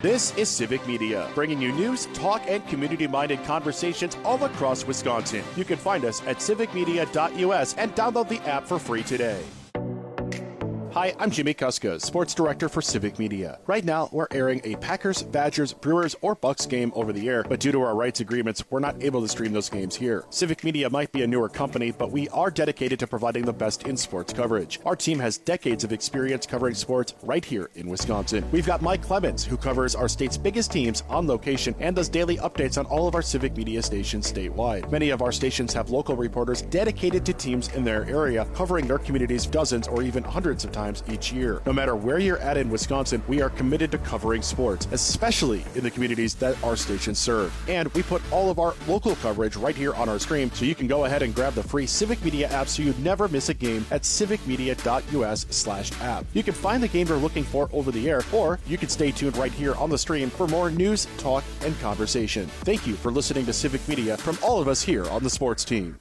This is Civic Media, bringing you news, talk, and community-minded conversations all across Wisconsin. You can find us at civicmedia.us and download the app for free today. Hi, I'm Jimmy Kuska, Sports Director for Civic Media. Right now, we're airing a Packers, Badgers, Brewers, or Bucks game over the air, but due to our rights agreements, we're not able to stream those games here. Civic Media might be a newer company, but we are dedicated to providing the best in sports coverage. Our team has decades of experience covering sports right here in Wisconsin. We've got Mike Clemens, who covers our state's biggest teams on location and does daily updates on all of our Civic Media stations statewide. Many of our stations have local reporters dedicated to teams in their area, covering their communities dozens or even hundreds of times each year. No matter where you're at in Wisconsin, we are committed to covering sports, especially in the communities that our stations serve. And we put all of our local coverage right here on our stream, so you can go ahead and grab the free Civic Media app so you never miss a game at civicmedia.us/app. You can find the game you're looking for over the air, or you can stay tuned right here on the stream for more news, talk, and conversation. Thank you for listening to Civic Media from all of us here on the sports team.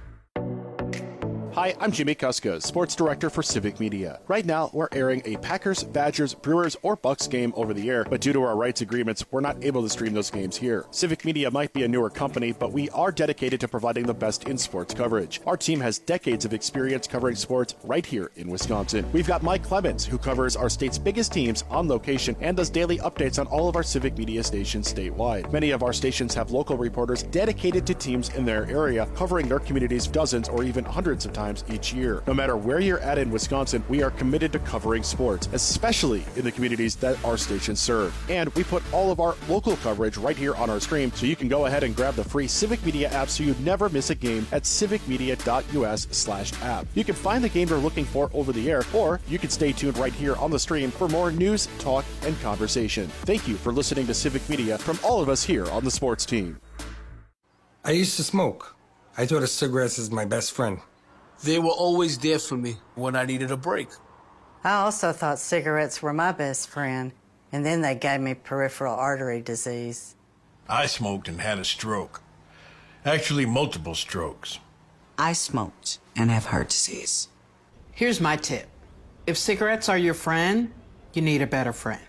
Hi, I'm Jimmy Kuska, Sports Director for Civic Media. Right now, we're airing a Packers, Badgers, Brewers, or Bucks game over the air, but due to our rights agreements, we're not able to stream those games here. Civic Media might be a newer company, but we are dedicated to providing the best in sports coverage. Our team has decades of experience covering sports right here in Wisconsin. We've got Mike Clemens, who covers our state's biggest teams on location and does daily updates on all of our Civic Media stations statewide. Many of our stations have local reporters dedicated to teams in their area, covering their communities dozens or even hundreds of times each year. No matter where you're at in Wisconsin, we are committed to covering sports, especially in the communities that our stations serve. And we put all of our local coverage right here on our stream, so you can go ahead and grab the free Civic Media app so you never miss a game at civicmedia.us/app. You can find the game you're looking for over the air, or you can stay tuned right here on the stream for more news, talk, and conversation. Thank you for listening to Civic Media from all of us here on the sports team. I used to smoke. I thought of cigarettes as my best friend. They were always there for me when I needed a break. I also thought cigarettes were my best friend, and then they gave me peripheral artery disease. I smoked and had a stroke. Actually, multiple strokes. I smoked and have heart disease. Here's my tip. If cigarettes are your friend, you need a better friend.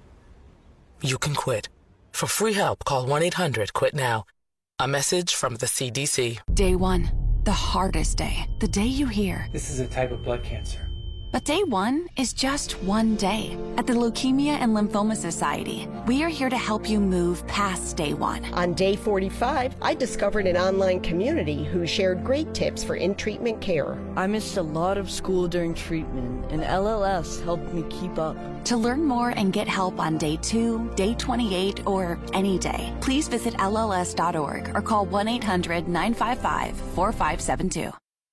You can quit. For free help, call 1-800-QUIT-NOW. A message from the CDC. Day one. The hardest day, the day you hear, this is a type of blood cancer. But day one is just one day. At the Leukemia and Lymphoma Society, we are here to help you move past day one. On day 45, I discovered an online community who shared great tips for in-treatment care. I missed a lot of school during treatment, and LLS helped me keep up. To learn more and get help on day 2, day 28, or any day, please visit LLS.org or call 1-800-955-4572.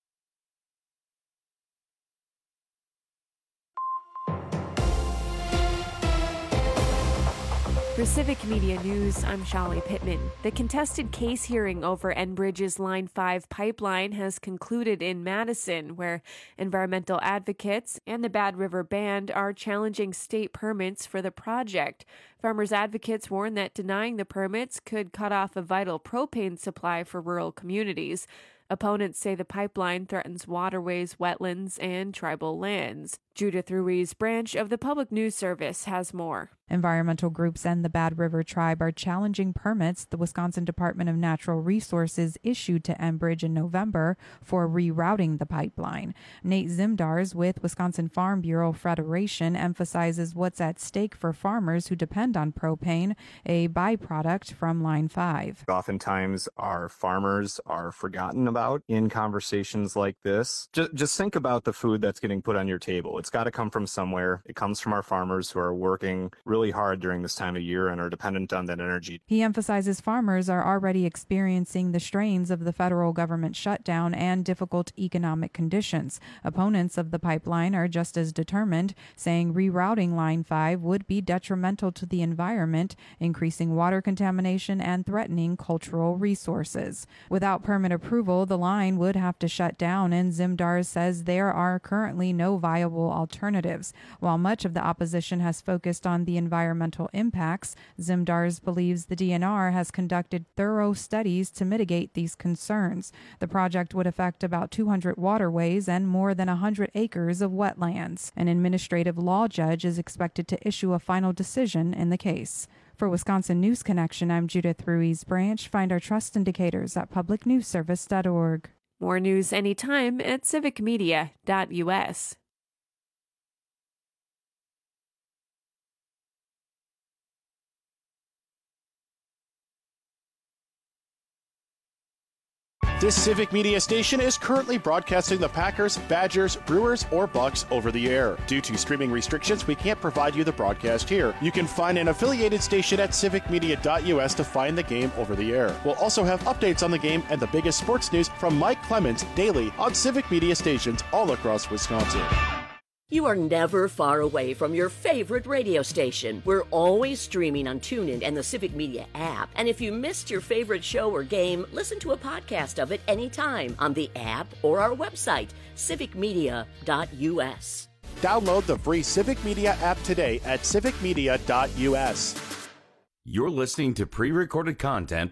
For Civic Media News, I'm Shali Pittman. The contested case hearing over Enbridge's Line 5 pipeline has concluded in Madison, where environmental advocates and the Bad River Band are challenging state permits for the project. Farmers advocates warn that denying the permits could cut off a vital propane supply for rural communities. Opponents say the pipeline threatens waterways, wetlands, and tribal lands. Judith Ruiz, branch of the Public News Service, has more. Environmental groups and the Bad River Tribe are challenging permits the Wisconsin Department of Natural Resources issued to Enbridge in November for rerouting the pipeline. Nate Zimdars with Wisconsin Farm Bureau Federation emphasizes what's at stake for farmers who depend on propane, a byproduct from Line 5. Oftentimes, our farmers are forgotten about in conversations like this. Just think about the food that's getting put on your table. It's got to come from somewhere. It comes from our farmers who are working really hard during this time of year and are dependent on that energy. He emphasizes farmers are already experiencing the strains of the federal government shutdown and difficult economic conditions. Opponents of the pipeline are just as determined, saying rerouting Line 5 would be detrimental to the environment, increasing water contamination and threatening cultural resources. Without permit approval, the line would have to shut down, and Zimdars says there are currently no viable alternatives. While much of the opposition has focused on the environmental impacts, Zimdars believes the DNR has conducted thorough studies to mitigate these concerns. The project would affect about 200 waterways and more than 100 acres of wetlands. An administrative law judge is expected to issue a final decision in the case. For Wisconsin News Connection, I'm Judith Ruiz Branch. Find our trust indicators at publicnewsservice.org. More news anytime at civicmedia.us. This Civic Media station is currently broadcasting the Packers, Badgers, Brewers, or Bucks over the air. Due to streaming restrictions, we can't provide you the broadcast here. You can find an affiliated station at civicmedia.us to find the game over the air. We'll also have updates on the game and the biggest sports news from Mike Clemens daily on Civic Media stations all across Wisconsin. You are never far away from your favorite radio station. We're always streaming on TuneIn and the Civic Media app. And if you missed your favorite show or game, listen to a podcast of it anytime on the app or our website, civicmedia.us. Download the free Civic Media app today at civicmedia.us. You're listening to pre-recorded content.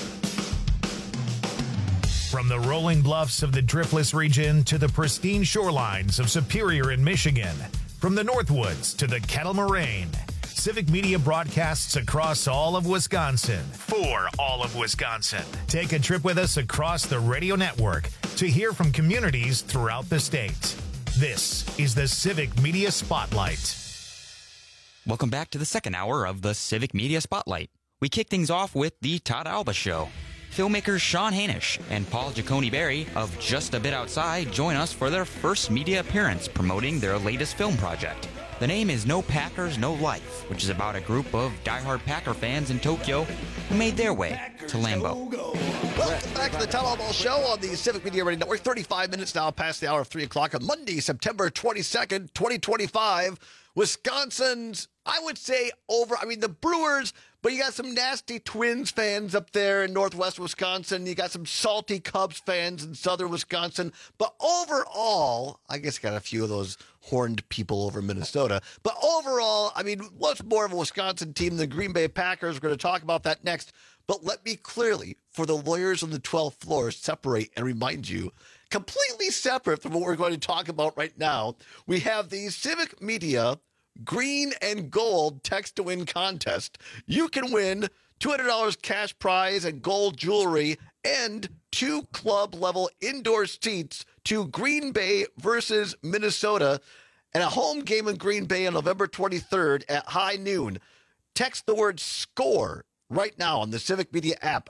From the rolling bluffs of the Driftless region to the pristine shorelines of Superior in Michigan, from the Northwoods to the Kettle Moraine, Civic Media broadcasts across all of Wisconsin for all of Wisconsin. Take a trip with us across the radio network to hear from communities throughout the state. This is the Civic Media Spotlight. Welcome back to the second hour of the Civic Media Spotlight. We kick things off with the Todd Alba Show. Filmmakers Sean Hanisch and Paul Giacone-Berry of Just a Bit Outside join us for their first media appearance promoting their latest film project. The name is No Packers, No Life, which is about a group of diehard Packer fans in Tokyo who made their way to Lambeau. Welcome back to the Todd Alba Show on the Civic Media Radio Network. 35 minutes now past the hour of 3 o'clock on Monday, September 22nd, 2025. Wisconsin's, I would say, the Brewers, but you got some nasty Twins fans up there in northwest Wisconsin. You got some salty Cubs fans in southern Wisconsin. But overall, I guess you got a few of those horned people over in Minnesota. But overall, what's more of a Wisconsin team than the Green Bay Packers? We're going to talk about that next. But let me clearly, for the lawyers on the 12th floor, separate and remind you, completely separate from what we're going to talk about right now, we have the Civic Media Green and Gold Text to Win contest. You can win $200 cash prize and gold jewelry and 2 club-level indoor seats to Green Bay versus Minnesota and a home game in Green Bay on November 23rd at high noon. Text the word SCORE right now on the Civic Media app,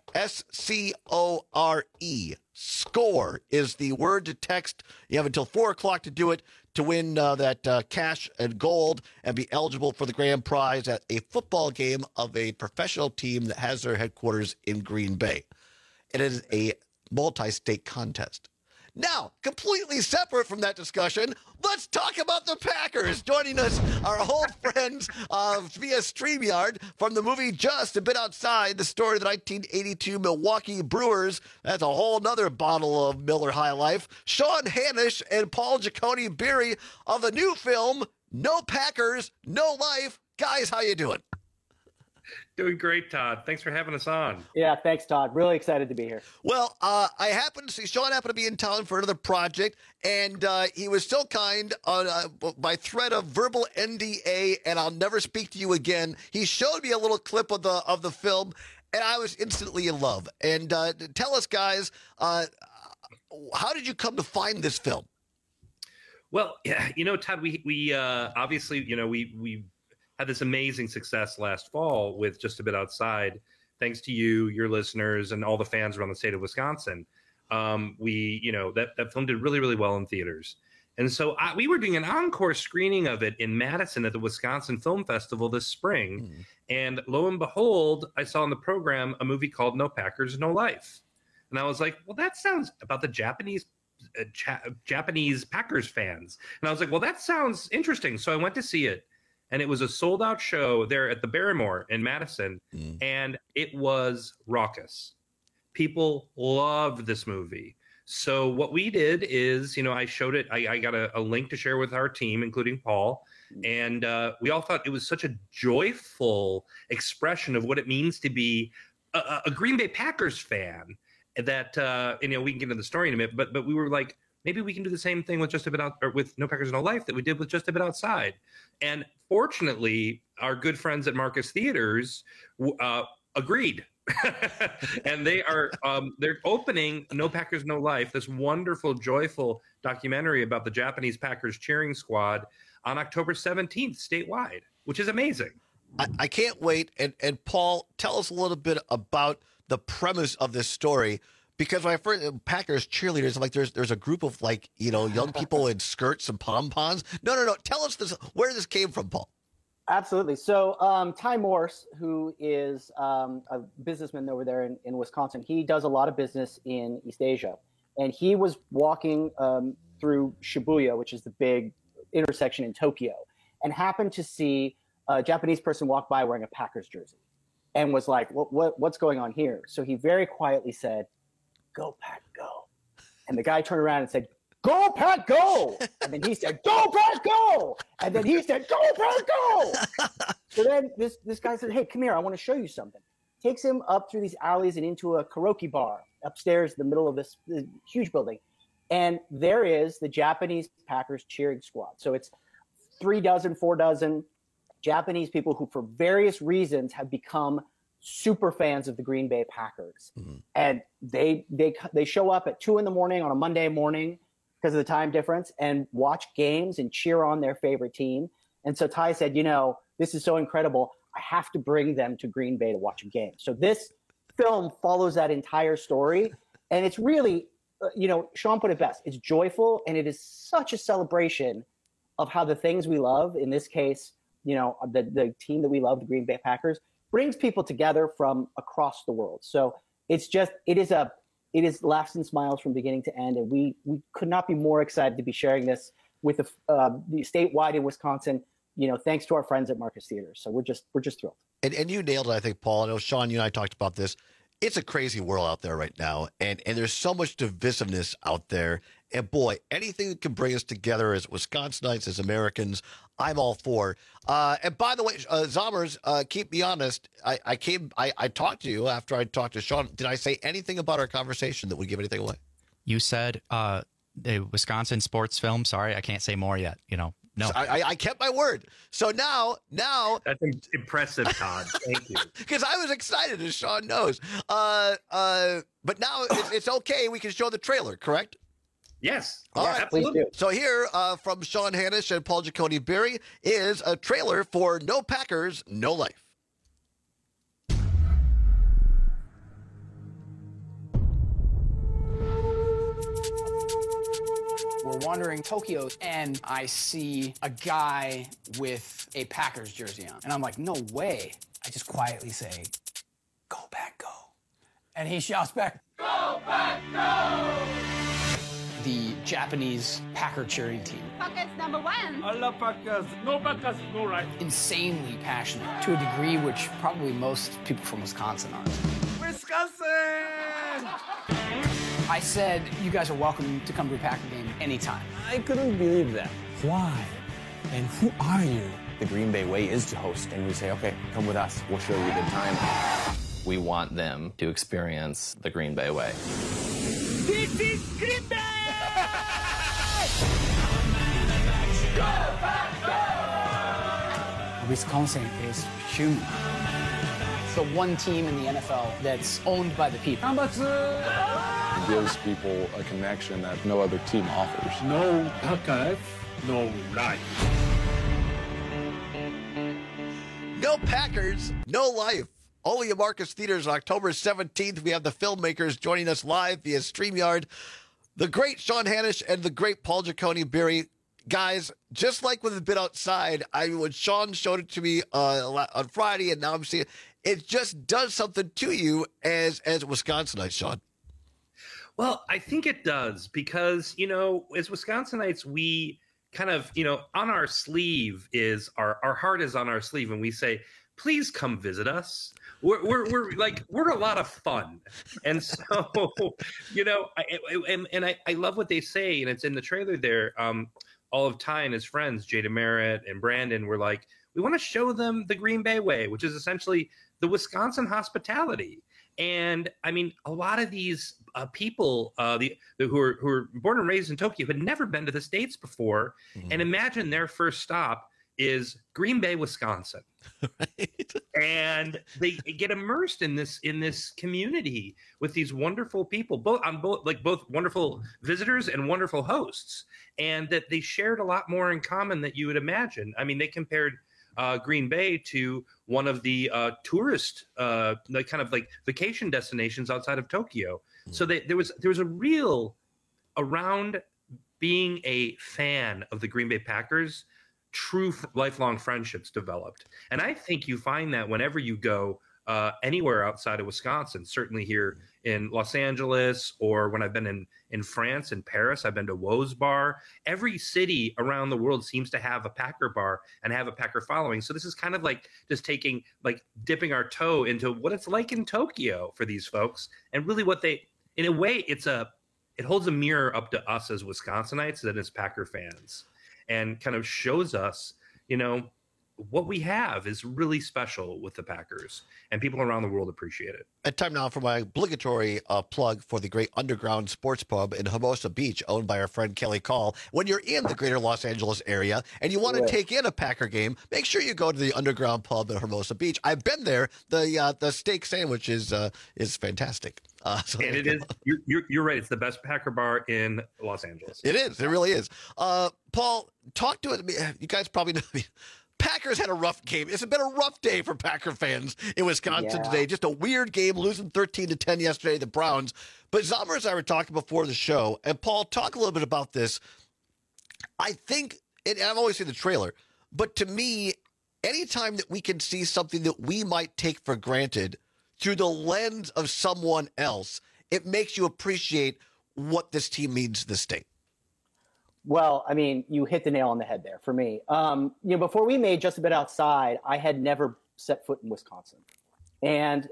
SCORE. SCORE is the word to text. You have until 4 o'clock to do it to win that cash and gold and be eligible for the grand prize at a football game of a professional team that has their headquarters in Green Bay. It is a multi-state contest. Now, completely separate from that discussion, let's talk about the Packers. Joining us, our old friends via StreamYard from the movie Just a Bit Outside, the story of the 1982 Milwaukee Brewers. That's a whole nother bottle of Miller High Life. Sean Hanisch and Paul Giacone-Berry of the new film, No Packers, No Life. Guys, how you doing? Doing great, Todd. Thanks for having us on. Yeah, thanks, Todd. Really excited to be here. Well, I happened to see Sean happened to be in town for another project, and he was so kind by threat of verbal NDA, and I'll never speak to you again. He showed me a little clip of the film, and I was instantly in love. And tell us, guys, how did you come to find this film? Well, Todd, we obviously, we had this amazing success last fall with Just a Bit Outside, thanks to you, your listeners, and all the fans around the state of Wisconsin. That film did really, really well in theaters. And so we were doing an encore screening of it in Madison at the Wisconsin Film Festival this spring. Mm. And lo and behold, I saw on the program a movie called No Packers, No Life. And I was like, well, that sounds about the Japanese Packers fans. And I was like, well, that sounds interesting. So I went to see it. And it was a sold-out show there at the Barrymore in Madison, and it was raucous. People loved this movie. So what we did is, I showed it. I got a link to share with our team, including Paul. And we all thought it was such a joyful expression of what it means to be a Green Bay Packers fan that, we can get into the story in a minute, but we were like, maybe we can do the same thing with Just a Bit Out, or with No Packers, No Life that we did with Just a Bit Outside. And fortunately, our good friends at Marcus Theaters agreed. And they are they're opening No Packers, No Life, this wonderful, joyful documentary about the Japanese Packers cheering squad on October 17th statewide, which is amazing. I can't wait. And Paul, tell us a little bit about the premise of this story. Because when I first Packers cheerleaders, like there's a group of young people in skirts and pom-poms. No. Tell us where this came from, Paul. Absolutely. So Ty Morse, who is a businessman over there in Wisconsin, he does a lot of business in East Asia. And he was walking through Shibuya, which is the big intersection in Tokyo, and happened to see a Japanese person walk by wearing a Packers jersey and was like, what's going on here? So he very quietly said, "Go Pack, go." And the guy turned around and said, "Go Pack, go." And then he said, "Go Pack, go." And then he said, "Go Pack, go." So then this guy said, "Hey, come here. I want to show you something." Takes him up through these alleys and into a karaoke bar upstairs in the middle of this huge building. And there is the Japanese Packers cheering squad. So it's 4 dozen Japanese people who, for various reasons, have become super fans of the Green Bay Packers. Mm-hmm. And they show up at 2 a.m. on a Monday morning because of the time difference and watch games and cheer on their favorite team. And so Ty said, this is so incredible. I have to bring them to Green Bay to watch a game. So this film follows that entire story. And it's really, Sean put it best. It's joyful, and it is such a celebration of how the things we love, in this case, the team that we love, the Green Bay Packers, brings people together from across the world. So it is laughs and smiles from beginning to end. And we could not be more excited to be sharing this with the statewide in Wisconsin, thanks to our friends at Marcus Theaters. So we're just thrilled. And you nailed it, I think, Paul. I know, Sean, you and I talked about this. It's a crazy world out there right now. And there's so much divisiveness out there. And boy, anything that can bring us together as Wisconsinites, as Americans, I'm all for. And by the way, Zommers, keep me honest. I talked to you after I talked to Sean. Did I say anything about our conversation that would give anything away? You said the Wisconsin sports film. Sorry, I can't say more yet. No, so I kept my word. So now that's impressive, Todd. Thank you. Because I was excited, as Sean knows. But now it's okay. We can show the trailer, correct? Yes. All right. Absolutely. So here from Sean Hanish and Paul Giacone Berry is a trailer for No Packers, No Life. We're wandering Tokyo, and I see a guy with a Packers jersey on. And I'm like, no way. I just quietly say, "Go Pack, go." And he shouts back, "Go Pack, go!" The Japanese Packer cheering team. Packers #1. I love Packers. No Packers, no life. Insanely passionate, to a degree which probably most people from Wisconsin aren't. Wisconsin! I said, you guys are welcome to come to a Packer game anytime. I couldn't believe that. Why? And who are you? The Green Bay way is to host, and we say, okay, come with us. We'll show you a good time. We want them to experience the Green Bay way. This is Green Bay! Go, Pack, go! Wisconsin is human. It's the one team in the NFL that's owned by the people. It gives people a connection that no other team offers. No Packers, no life. No Packers, no life. Only at Marcus Theaters on October 17th. We have the filmmakers joining us live via StreamYard. The great Sean Hanish and the great Paul Giacone Berry. Guys, just like with A Bit Outside, when Sean showed it to me on Friday, and now I'm seeing it just does something to you as Wisconsinites, Sean. Well, I think it does because, as Wisconsinites, we kind of, on our sleeve is our heart is on our sleeve. And we say, please come visit us. We're a lot of fun. And so, I love what they say, and it's in the trailer there. All of Ty and his friends, Jada Merritt and Brandon, were like, we want to show them the Green Bay way, which is essentially the Wisconsin hospitality. And I mean, a lot of these people who are born and raised in Tokyo had never been to the States before. Mm-hmm. And imagine their first stop is Green Bay, Wisconsin. Right. And they get immersed in this community with these wonderful people, both wonderful visitors and wonderful hosts, and that they shared a lot more in common than you would imagine. I mean, they compared Green Bay to one of the tourist vacation destinations outside of Tokyo. Mm. So there was a real, around being a fan of the Green Bay Packers, true lifelong friendships developed. And I think you find that whenever you go anywhere outside of Wisconsin, certainly here in Los Angeles, or when I've been in France, in Paris, I've been to Woe's Bar. Every city around the world seems to have a Packer bar and have a Packer following. So this is kind of like just dipping our toe into what it's like in Tokyo for these folks. And really what they, in a way, it holds a mirror up to us as Wisconsinites and as Packer fans, and kind of shows us, what we have is really special with the Packers, and people around the world appreciate it. And time now for my obligatory plug for the great Underground Sports Pub in Hermosa Beach, owned by our friend Kelly Call. When you're in the greater Los Angeles area and you want to take in a Packer game, make sure you go to the Underground Pub in Hermosa Beach. I've been there. The steak sandwich is fantastic. And it is. You're right. It's the best Packer bar in Los Angeles. It is. It really is. Paul, talk to it. You guys probably know. Packers had a rough game. It's been a rough day for Packer fans in Wisconsin today. Just a weird game, losing 13-10 yesterday, the Browns. But Zomer and I were talking before the show, and Paul, talk a little bit about this. I think, and I've always seen the trailer, but to me, anytime that we can see something that we might take for granted through the lens of someone else, it makes you appreciate what this team means to the state. Well, I mean, you hit the nail on the head there for me. Before we made Just a Bit Outside, I had never set foot in Wisconsin. And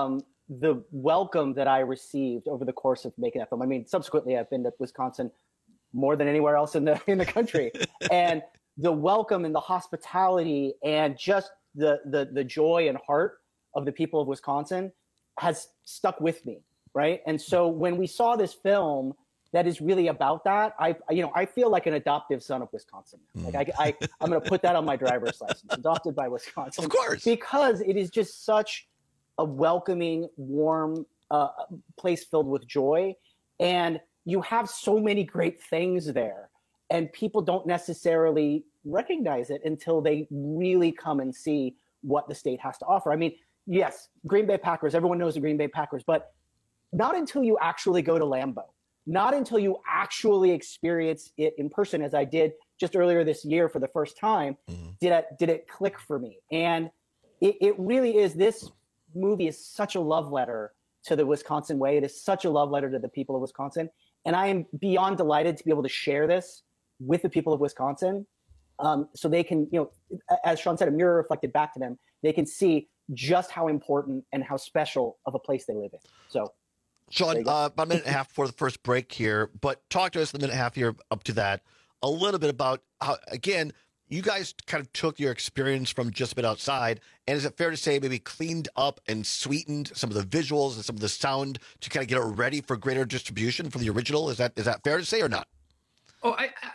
the welcome that I received over the course of making that film, I mean, subsequently I've been to Wisconsin more than anywhere else in the country. And the welcome and the hospitality and just the joy and heart of the people of Wisconsin has stuck with me, right? And so when we saw this film that is really about that, I feel like an adoptive son of Wisconsin. Like I'm going to put that on my driver's license, adopted by Wisconsin. Of course. Because it is just such a welcoming, warm place filled with joy. And you have so many great things there. And people don't necessarily recognize it until they really come and see what the state has to offer. I mean, yes, Green Bay Packers, everyone knows the Green Bay Packers, but not until you actually go to Lambeau. Not until you actually experience it in person, as I did just earlier this year for the first time, did it click for me. And it really is. This movie is such a love letter to the Wisconsin way. It is such a love letter to the people of Wisconsin. And I am beyond delighted to be able to share this with the people of Wisconsin, so they can, as Sean said, a mirror reflected back to them. They can see just how important and how special of a place they live in. So, Sean, about a minute and a half before the first break here, but talk to us in the minute and a half here up to that a little bit about how, again, you guys kind of took your experience from Just a Bit Outside, and is it fair to say maybe cleaned up and sweetened some of the visuals and some of the sound to kind of get it ready for greater distribution from the original? Is that fair to say or not? Oh,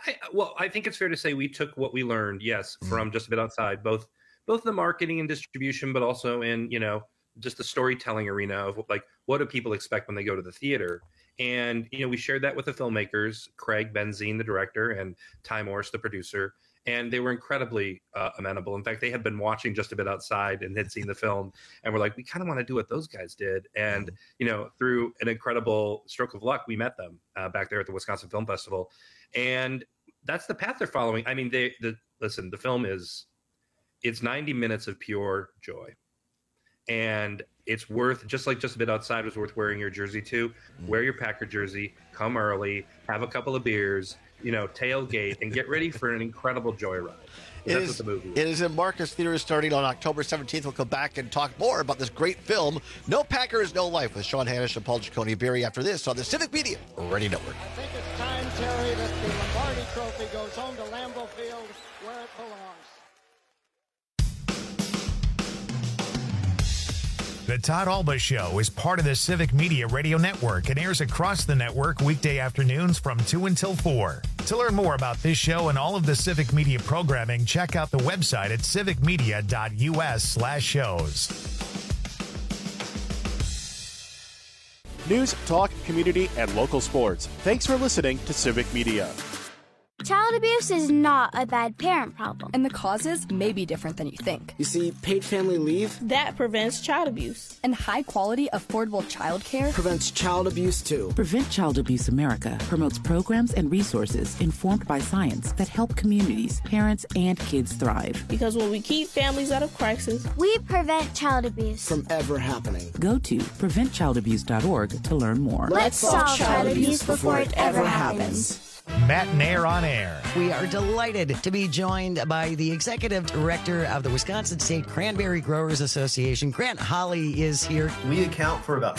I think it's fair to say we took what we learned, yes, from Just a Bit Outside, both the marketing and distribution, but also in, just the storytelling arena of like, what do people expect when they go to the theater? And, we shared that with the filmmakers, Craig Benzine, the director, and Ty Morris, the producer, and they were incredibly amenable. In fact, they had been watching Just a Bit Outside and had seen the film and were like, we kind of want to do what those guys did. And, through an incredible stroke of luck, we met them back there at the Wisconsin Film Festival. And that's the path they're following. I mean, the film it's 90 minutes of pure joy. And it's worth, just like Just a Bit Outside was worth wearing your jersey to, wear your Packer jersey, come early, have a couple of beers, tailgate, and get ready for an incredible joyride. That's what the movie is. It is in Marcus Theaters starting on October 17th. We'll come back and talk more about this great film, No Packers, No Life, with Sean Hanish and Paul Giacone-Berry after this on the Civic Media Radio Network. I think it's time, Terry, that the Lombardi Trophy goes home to Lambeau Field where it belongs. The Todd Alba Show is part of the Civic Media Radio Network and airs across the network weekday afternoons from 2 until 4. To learn more about this show and all of the Civic Media programming, check out the website at civicmedia.us/shows. News, talk, community, and local sports. Thanks for listening to Civic Media. Child abuse is not a bad parent problem. And the causes may be different than you think. You see, paid family leave, that prevents child abuse. And high-quality, affordable child care prevents child abuse, too. Prevent Child Abuse America promotes programs and resources informed by science that help communities, parents, and kids thrive. Because when we keep families out of crisis, we prevent child abuse from ever happening. Go to preventchildabuse.org to learn more. Let's solve child abuse before it ever happens. Matt and Air on Air. We are delighted to be joined by the Executive Director of the Wisconsin State Cranberry Growers Association. Grant Holly is here. We account for about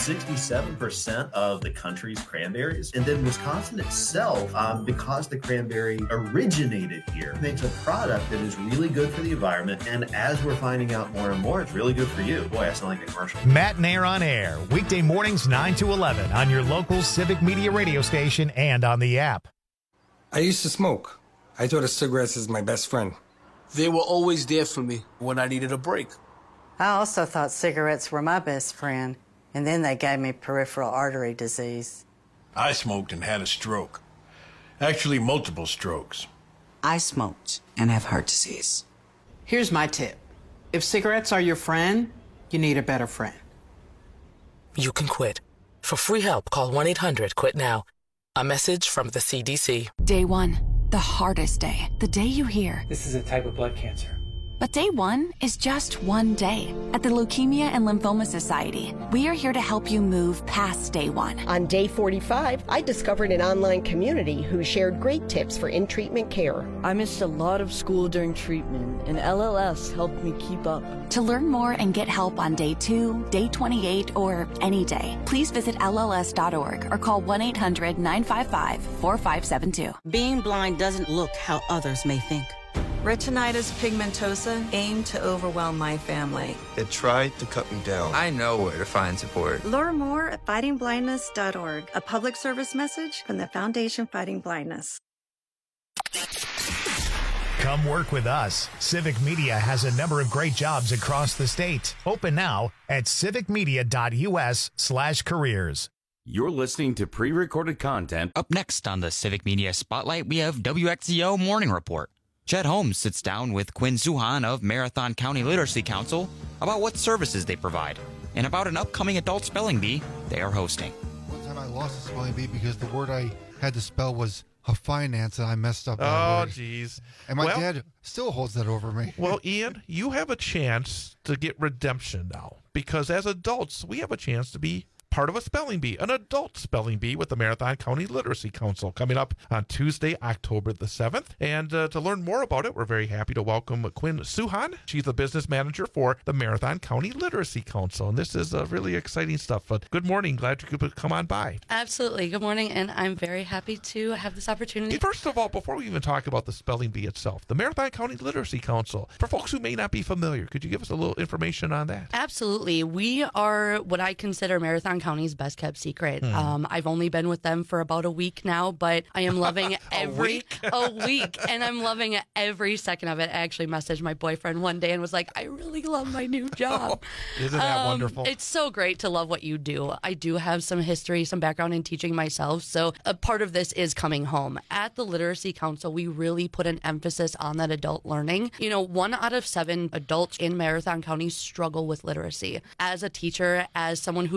67% of the country's cranberries. And then Wisconsin itself, because the cranberry originated here, makes a product that is really good for the environment. And as we're finding out more and more, it's really good for you. Boy, I sound like a commercial. Matt and Air on Air. Weekday mornings 9 to 11 on your local Civic Media radio station and on the app. I used to smoke. I thought of cigarettes as my best friend. They were always there for me when I needed a break. I also thought cigarettes were my best friend, and then they gave me peripheral artery disease. I smoked and had a stroke. Actually, multiple strokes. I smoked and have heart disease. Here's my tip. If cigarettes are your friend, you need a better friend. You can quit. For free help, call 1-800-QUIT-NOW. A message from the CDC. Day one, the hardest day. The day you hear, this is a type of blood cancer. But day one is just one day. At the Leukemia and Lymphoma Society, we are here to help you move past day one. On day 45, I discovered an online community who shared great tips for in-treatment care. I missed a lot of school during treatment, and LLS helped me keep up. To learn more and get help on day 2, day 28, or any day, please visit LLS.org or call 1-800-955-4572. Being blind doesn't look how others may think. Retinitis pigmentosa aimed to overwhelm my family. It tried to cut me down. I know where to find support. Learn more at fightingblindness.org, a public service message from the Foundation Fighting Blindness. Come work with us. Civic Media has a number of great jobs across the state. Open now at civicmedia.us/careers. You're listening to pre-recorded content. Up next on the Civic Media Spotlight, we have WXZO Morning Report. Chet Holmes sits down with Quinn Suhan of Marathon County Literacy Council about what services they provide and about an upcoming adult spelling bee they are hosting. One time I lost a spelling bee because the word I had to spell was finance, and I messed up. Oh, geez. And my dad still holds that over me. Well, Ian, you have a chance to get redemption now, because as adults, we have a chance to be part of a spelling bee, an adult spelling bee with the Marathon County Literacy Council coming up on Tuesday, October the 7th. And to learn more about it, we're very happy to welcome Quinn Suhan. She's the business manager for the Marathon County Literacy Council. And this is really exciting stuff. But good morning. Glad you could come on by. Absolutely. Good morning. And I'm very happy to have this opportunity. First of all, before we even talk about the spelling bee itself, the Marathon County Literacy Council, for folks who may not be familiar, could you give us a little information on that? Absolutely. We are what I consider Marathon County's best kept secret. I've only been with them for about a week now, but I am loving a week, and I'm loving every second of it. I actually messaged my boyfriend one day and was like, I really love my new job. Isn't that wonderful? It's so great to love what you do. I do have some history, some background in teaching myself, so a part of this is coming home. At the Literacy Council, we really put an emphasis on that adult learning. 1 out of 7 adults in Marathon County struggle with literacy. As a teacher, as someone who grew up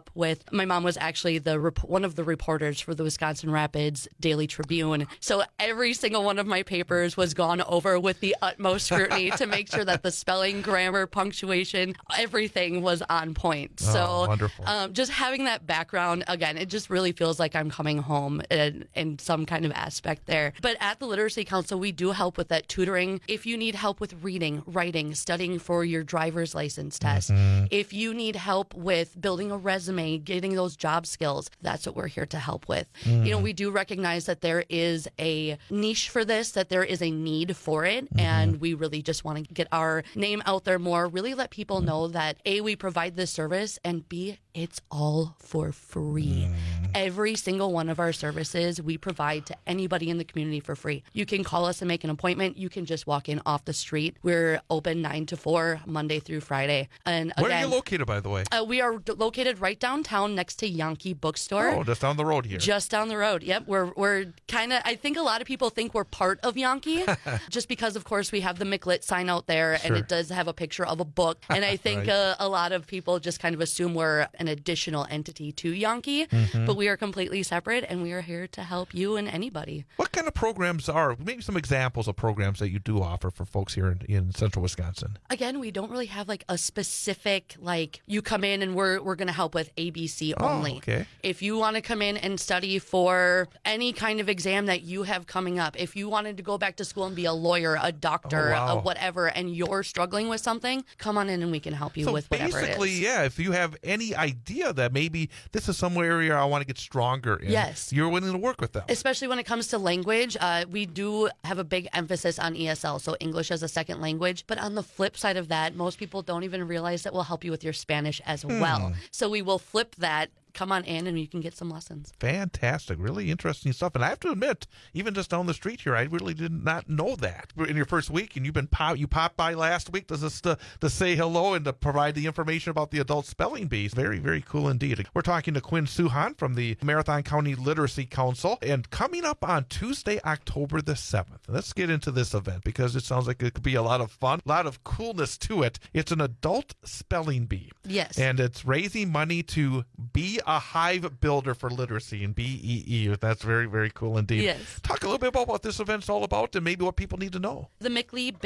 up with, my mom was actually one of the reporters for the Wisconsin Rapids Daily Tribune. So every single one of my papers was gone over with the utmost scrutiny to make sure that the spelling, grammar, punctuation, everything was on point. So wonderful. Just having that background, again, it just really feels like I'm coming home in some kind of aspect there. But at the Literacy Council, we do help with that tutoring. If you need help with reading, writing, studying for your driver's license test, if you need help with building a resume, getting those job skills, that's what we're here to help with. You know, we do recognize that there is a niche for this, that there is a need for it, and we really just want to get our name out there more, really let people know that A, we provide this service, and B, it's all for free. Every single one of our services we provide to anybody in the community for free. You can call us and make an appointment. You can just walk in off the street. We're open 9 to 4, Monday through Friday. And again, where are you located, by the way? We are located right downtown next to Yankee Bookstore. Oh, just down the road here. Just down the road. Yep. We're kind of, I think a lot of people think we're part of Yankee just because, of course, we have the McLit sign out there, and it does have a picture of a book. And I think a lot of people just kind of assume we're an additional entity to Yankee, but we are completely separate, and we are here to help you and anybody. What kind of programs are, maybe some examples of programs that you do offer for folks here in central Wisconsin? Again, we don't really have like a specific, like, you come in and we're going to help with ABC only. Okay. If you want to come in and study for any kind of exam that you have coming up, if you wanted to go back to school and be a lawyer, a doctor, a whatever, and you're struggling with something, come on in and we can help you with whatever it is. Basically, yeah, if you have any idea that maybe this is some area I want to get stronger in, you're willing to work with them. Especially when it comes to language, we do have a big emphasis on ESL, so English as a second language. But on the flip side of that, most people don't even realize that we'll help you with your Spanish as well. So we will flip that. Come on in and you can get some lessons. Fantastic. Really interesting stuff. And I have to admit, even just down the street here, I really did not know that. In your first week, and you popped by last week to say hello and to provide the information about the adult spelling bee. Very, very cool indeed. We're talking to Quinn Suhan from the Marathon County Literacy Council. And coming up on Tuesday, October the 7th, let's get into this event because it sounds like it could be a lot of fun, a lot of coolness to it. It's an adult spelling bee. Yes. And it's raising money to be a hive builder for literacy and BEE. That's very, very cool indeed. Yes. Talk a little bit about what this event's all about and maybe what people need to know. The McLee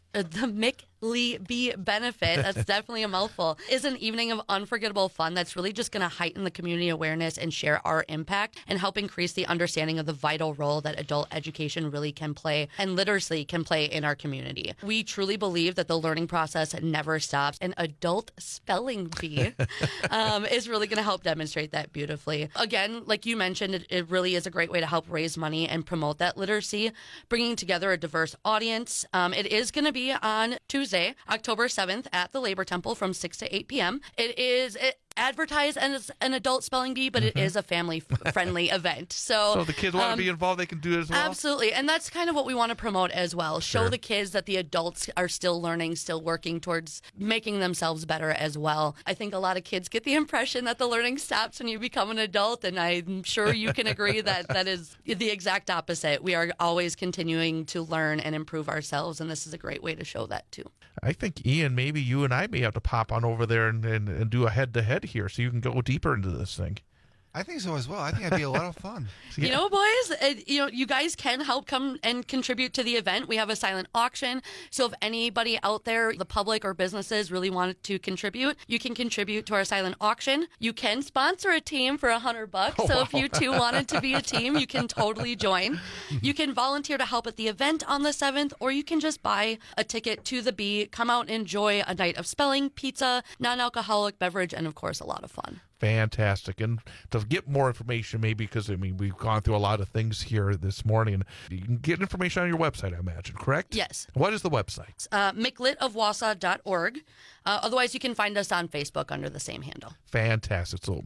Bee benefit, that's definitely a mouthful, is an evening of unforgettable fun that's really just going to heighten the community awareness and share our impact and help increase the understanding of the vital role that adult education really can play and literacy can play in our community. We truly believe that the learning process never stops, and adult spelling bee is really going to help demonstrate that beautifully. Again, like you mentioned, it really is a great way to help raise money and promote that literacy, bringing together a diverse audience. It is going to be on Tuesday, October 7th at the Labor Temple from 6 to 8 p.m. It is advertised as an adult spelling bee, but it is a family-friendly event. So if the kids want to be involved, they can do it as well? Absolutely. And that's kind of what we want to promote as well. Show the kids that the adults are still learning, still working towards making themselves better as well. I think a lot of kids get the impression that the learning stops when you become an adult, and I'm sure you can agree that that is the exact opposite. We are always continuing to learn and improve ourselves, and this is a great way to show that too. I think, Ian, maybe you and I may have to pop on over there and do a head-to-head here so you can go deeper into this thing. I think so as well. I think it'd be a lot of fun. You know, boys, you guys can help come and contribute to the event. We have a silent auction. So if anybody out there, the public or businesses, really wanted to contribute, you can contribute to our silent auction. You can sponsor a team for $100. So if you two wanted to be a team, you can totally join. You can volunteer to help at the event on the 7th, or you can just buy a ticket to the Bee, come out and enjoy a night of spelling, pizza, non-alcoholic beverage, and of course, a lot of fun. Fantastic. And to get more information, maybe because, we've gone through a lot of things here this morning. You can get information on your website, I imagine, correct? Yes. What is the website? mclitofwausau.org. Otherwise, you can find us on Facebook under the same handle. Fantastic. So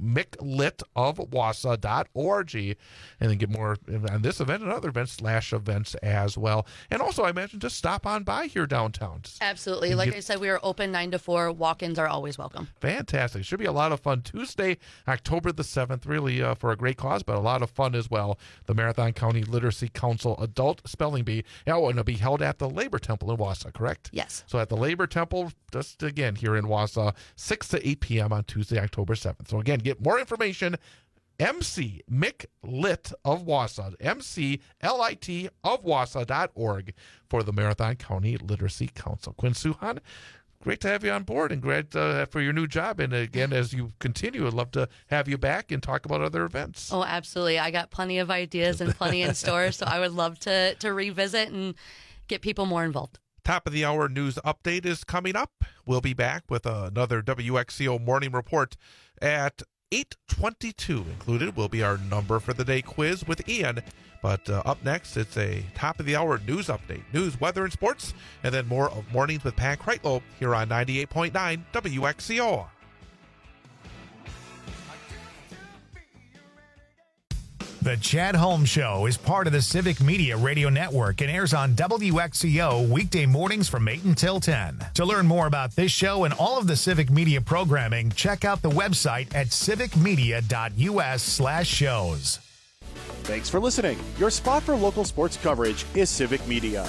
mclitofwausau.org, and then get more on this event and other events /events as well. And also, I imagine, just stop on by here downtown. Absolutely. Like I said, we are open 9 to 4. Walk-ins are always welcome. Fantastic. Should be a lot of fun. Tuesday, Tuesday, October the 7th, really for a great cause, but a lot of fun as well. The Marathon County Literacy Council Adult Spelling Bee. And it'll be held at the Labor Temple in Wausau, correct? Yes. So at the Labor Temple, just again here in Wausau, 6 to 8 p.m. on Tuesday, October 7th. So again, get more information. MC Mick Lit of Wausau, MCLIT of Wausau.org for the Marathon County Literacy Council. Quinn Suhan, great to have you on board and great for your new job. And again, as you continue, I'd love to have you back and talk about other events. Oh, absolutely. I got plenty of ideas and plenty in store, so I would love to revisit and get people more involved. Top of the hour news update is coming up. We'll be back with another WXCO morning report at 8:22. Included will be our number for the day quiz with Ian. But up next, it's a top of the hour news update, news, weather, and sports, and then more of Mornings with Pat Kreitlow here on 98.9 WXCO. The Chad Holmes Show is part of the Civic Media Radio Network and airs on WXCO weekday mornings from 8 until 10. To learn more about this show and all of the Civic Media programming, check out the website at civicmedia.us/shows. Thanks for listening. Your spot for local sports coverage is Civic Media.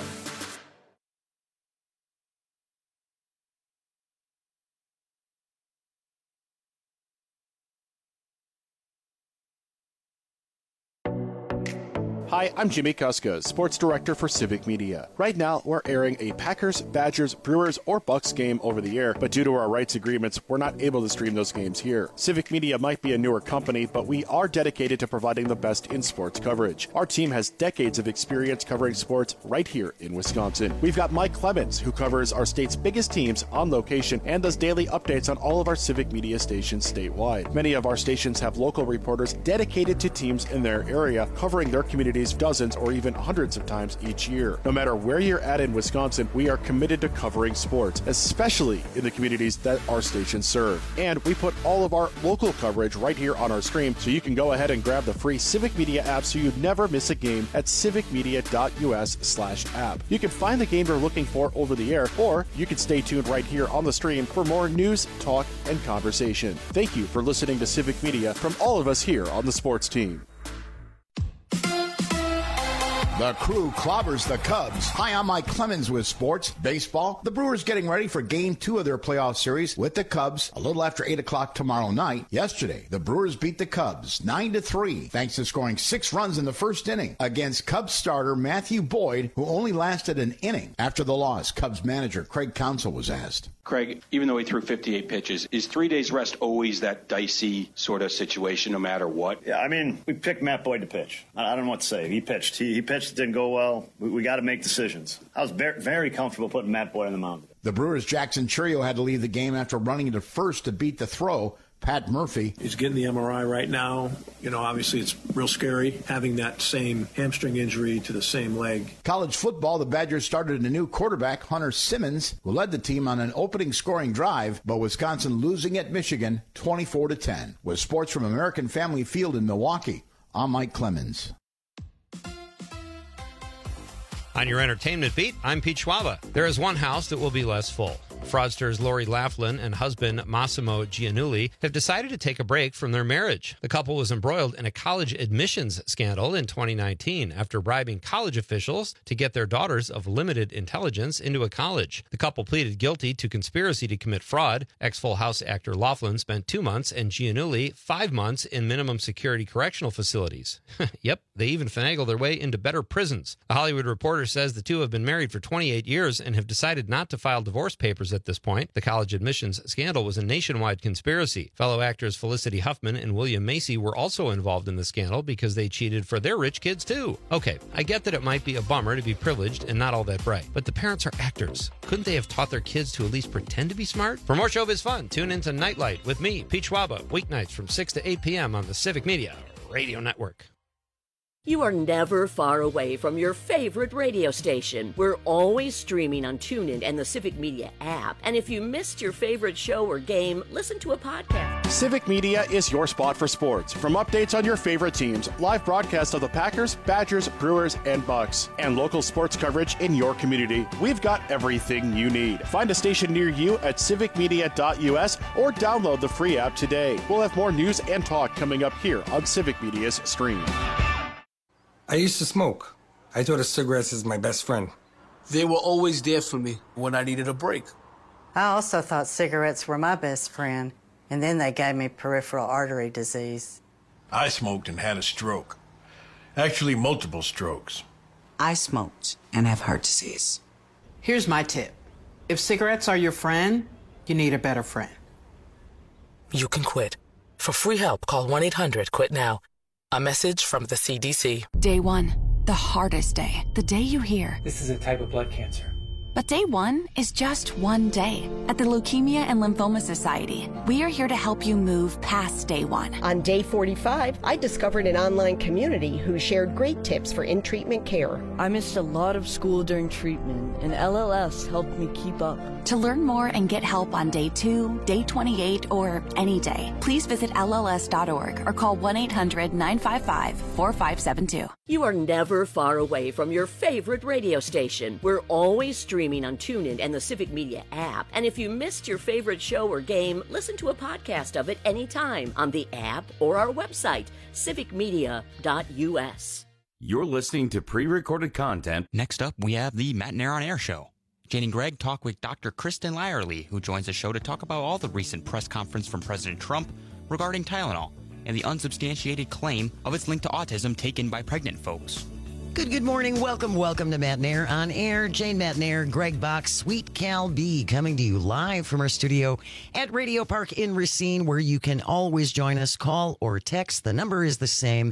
Hi, I'm Jimmy Kuska, Sports Director for Civic Media. Right now, we're airing a Packers, Badgers, Brewers, or Bucks game over the air, but due to our rights agreements, we're not able to stream those games here. Civic Media might be a newer company, but we are dedicated to providing the best in sports coverage. Our team has decades of experience covering sports right here in Wisconsin. We've got Mike Clemens, who covers our state's biggest teams on location and does daily updates on all of our Civic Media stations statewide. Many of our stations have local reporters dedicated to teams in their area, covering their communities dozens or even hundreds of times each year. No matter where you're at in Wisconsin, we are committed to covering sports, especially in the communities that our stations serve. And we put all of our local coverage right here on our stream, so you can go ahead and grab the free Civic Media app so you never miss a game at civicmedia.us/app. You can find the game you're looking for over the air, or you can stay tuned right here on the stream for more news, talk, and conversation. Thank you for listening to Civic Media from all of us here on the sports team. The Crew clobbers the Cubs. Hi, I'm Mike Clemens with Sports Baseball. The Brewers getting ready for Game 2 of their playoff series with the Cubs a little after 8 o'clock tomorrow night. Yesterday, the Brewers beat the Cubs 9-3 thanks to scoring 6 runs in the first inning against Cubs starter Matthew Boyd, who only lasted an inning. After the loss, Cubs manager Craig Counsell was asked. Craig, even though he threw 58 pitches, is 3 days rest always that dicey sort of situation no matter what? Yeah, I mean, we picked Matt Boyd to pitch. I don't know what to say. He pitched. He pitched. It didn't go well. We got to make decisions. I was very comfortable putting Matt Boyd on the mound. The Brewers' Jackson Churio had to leave the game after running to first to beat the throw. Pat Murphy. He's getting the MRI right now. You know, obviously it's real scary having that same hamstring injury to the same leg. College football, the Badgers started a new quarterback, Hunter Simmons, who led the team on an opening scoring drive, but Wisconsin losing at Michigan 24-10. With sports from American Family Field in Milwaukee, I'm Mike Clemens. On your entertainment beat, I'm Pete Schwaba. There is one house that will be less full. Fraudsters Lori Laughlin and husband Massimo Giannulli have decided to take a break from their marriage. The couple was embroiled in a college admissions scandal in 2019 after bribing college officials to get their daughters of limited intelligence into a college. The couple pleaded guilty to conspiracy to commit fraud. Ex-Full House actor Laughlin spent 2 months and Giannulli 5 months in minimum security correctional facilities. Yep, they even finagled their way into better prisons. The Hollywood Reporter says the two have been married for 28 years and have decided not to file divorce papers at this point. The college admissions scandal was a nationwide conspiracy. Fellow actors Felicity Huffman and William Macy were also involved in the scandal because they cheated for their rich kids too. Okay, I get that it might be a bummer to be privileged and not all that bright, but the parents are actors. Couldn't they have taught their kids to at least pretend to be smart? For more showbiz fun, tune into Nightlight with me, Pete Schwaba, weeknights from 6 to 8 p.m. on the Civic Media Radio Network. You are never far away from your favorite radio station. We're always streaming on TuneIn and the Civic Media app. And if you missed your favorite show or game, listen to a podcast. Civic Media is your spot for sports. From updates on your favorite teams, live broadcasts of the Packers, Badgers, Brewers, and Bucks, and local sports coverage in your community, we've got everything you need. Find a station near you at civicmedia.us or download the free app today. We'll have more news and talk coming up here on Civic Media's stream. I used to smoke. I thought of cigarettes as my best friend. They were always there for me when I needed a break. I also thought cigarettes were my best friend, and then they gave me peripheral artery disease. I smoked and had a stroke. Actually, multiple strokes. I smoked and have heart disease. Here's my tip. If cigarettes are your friend, you need a better friend. You can quit. For free help, call 1-800-QUIT-NOW. A message from the CDC. Day 1, the hardest day. The day you hear, this is a type of blood cancer. But day 1 is just one day. At the Leukemia and Lymphoma Society, we are here to help you move past day 1. On day 45, I discovered an online community who shared great tips for in-treatment care. I missed a lot of school during treatment, and LLS helped me keep up. To learn more and get help on day 2, day 28, or any day, please visit LLS.org or call 1-800-955-4572. You are never far away from your favorite radio station. We're always streaming on TuneIn and the Civic Media app. And if you missed your favorite show or game, listen to a podcast of it anytime on the app or our website, civicmedia.us. You're listening to pre-recorded content. Next up, we have the Matt Nair on Air show. Jane and Greg talk with Dr. Kristen Lyerly, who joins the show to talk about all the recent press conference from President Trump regarding Tylenol and the unsubstantiated claim of its link to autism taken by pregnant folks. Good morning. Welcome to Matt Nair on Air. Jane Matt Nair, Greg Box, Sweet Cal B coming to you live from our studio at Radio Park in Racine, where you can always join us. Call or text. The number is the same,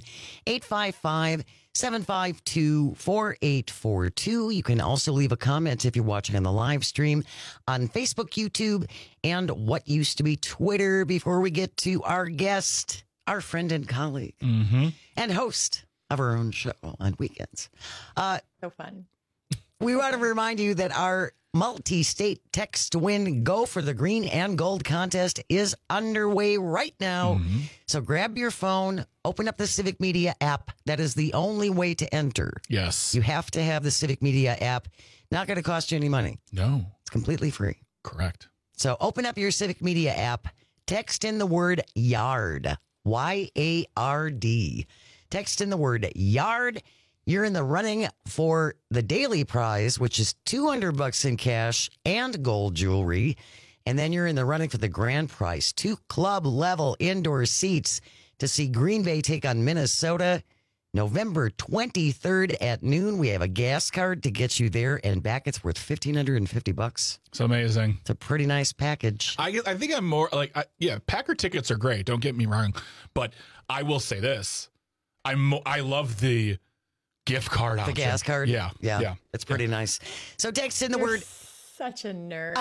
855-752-4842. You can also leave a comment if you're watching on the live stream on Facebook, YouTube, and what used to be Twitter. Before we get to our guest, our friend and colleague and host of our own show on weekends. So fun. We want to remind you that our multi-state text to win Go for the Green and Gold contest is underway right now. So grab your phone, open up the Civic Media app. That is the only way to enter. Yes. You have to have the Civic Media app. Not going to cost you any money. No. It's completely free. Correct. So open up your Civic Media app, text in the word YARD, Y-A-R-D. Text in the word YARD. You're in the running for the daily prize, which is $200 in cash and gold jewelry. And then you're in the running for the grand prize, 2 club-level indoor seats to see Green Bay take on Minnesota November 23rd at noon. We have a gas card to get you there and back. It's worth $1,550. It's amazing. It's a pretty nice package. I think I'm more like, Packer tickets are great. Don't get me wrong. But I will say this. I love the gift card option. The gas card? Yeah. It's pretty nice. So text in the word. Such a nerd.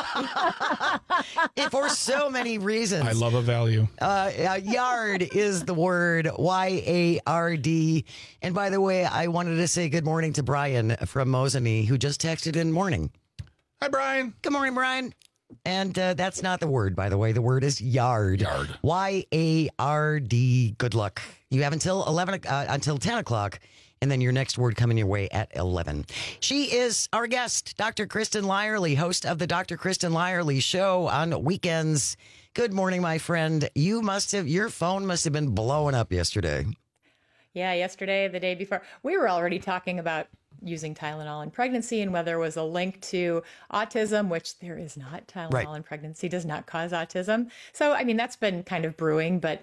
For so many reasons. I love a value. Yard is the word, Y-A-R-D. And by the way, I wanted to say good morning to Brian from Mosinee, who just texted in morning. Hi, Brian. Good morning, Brian. And that's not the word, by the way. The word is yard. Yard. Y-A-R-D. Good luck. You have until 10 o'clock, and then your next word coming your way at 11. She is our guest, Dr. Kristen Lyerly, host of the Dr. Kristen Lyerly Show on weekends. Good morning, my friend. Your phone must have been blowing up yesterday. Yeah, yesterday, the day before, we were already talking about using Tylenol in pregnancy and whether there was a link to autism, which there is not. Tylenol in pregnancy does not cause autism. So, I mean, that's been kind of brewing, but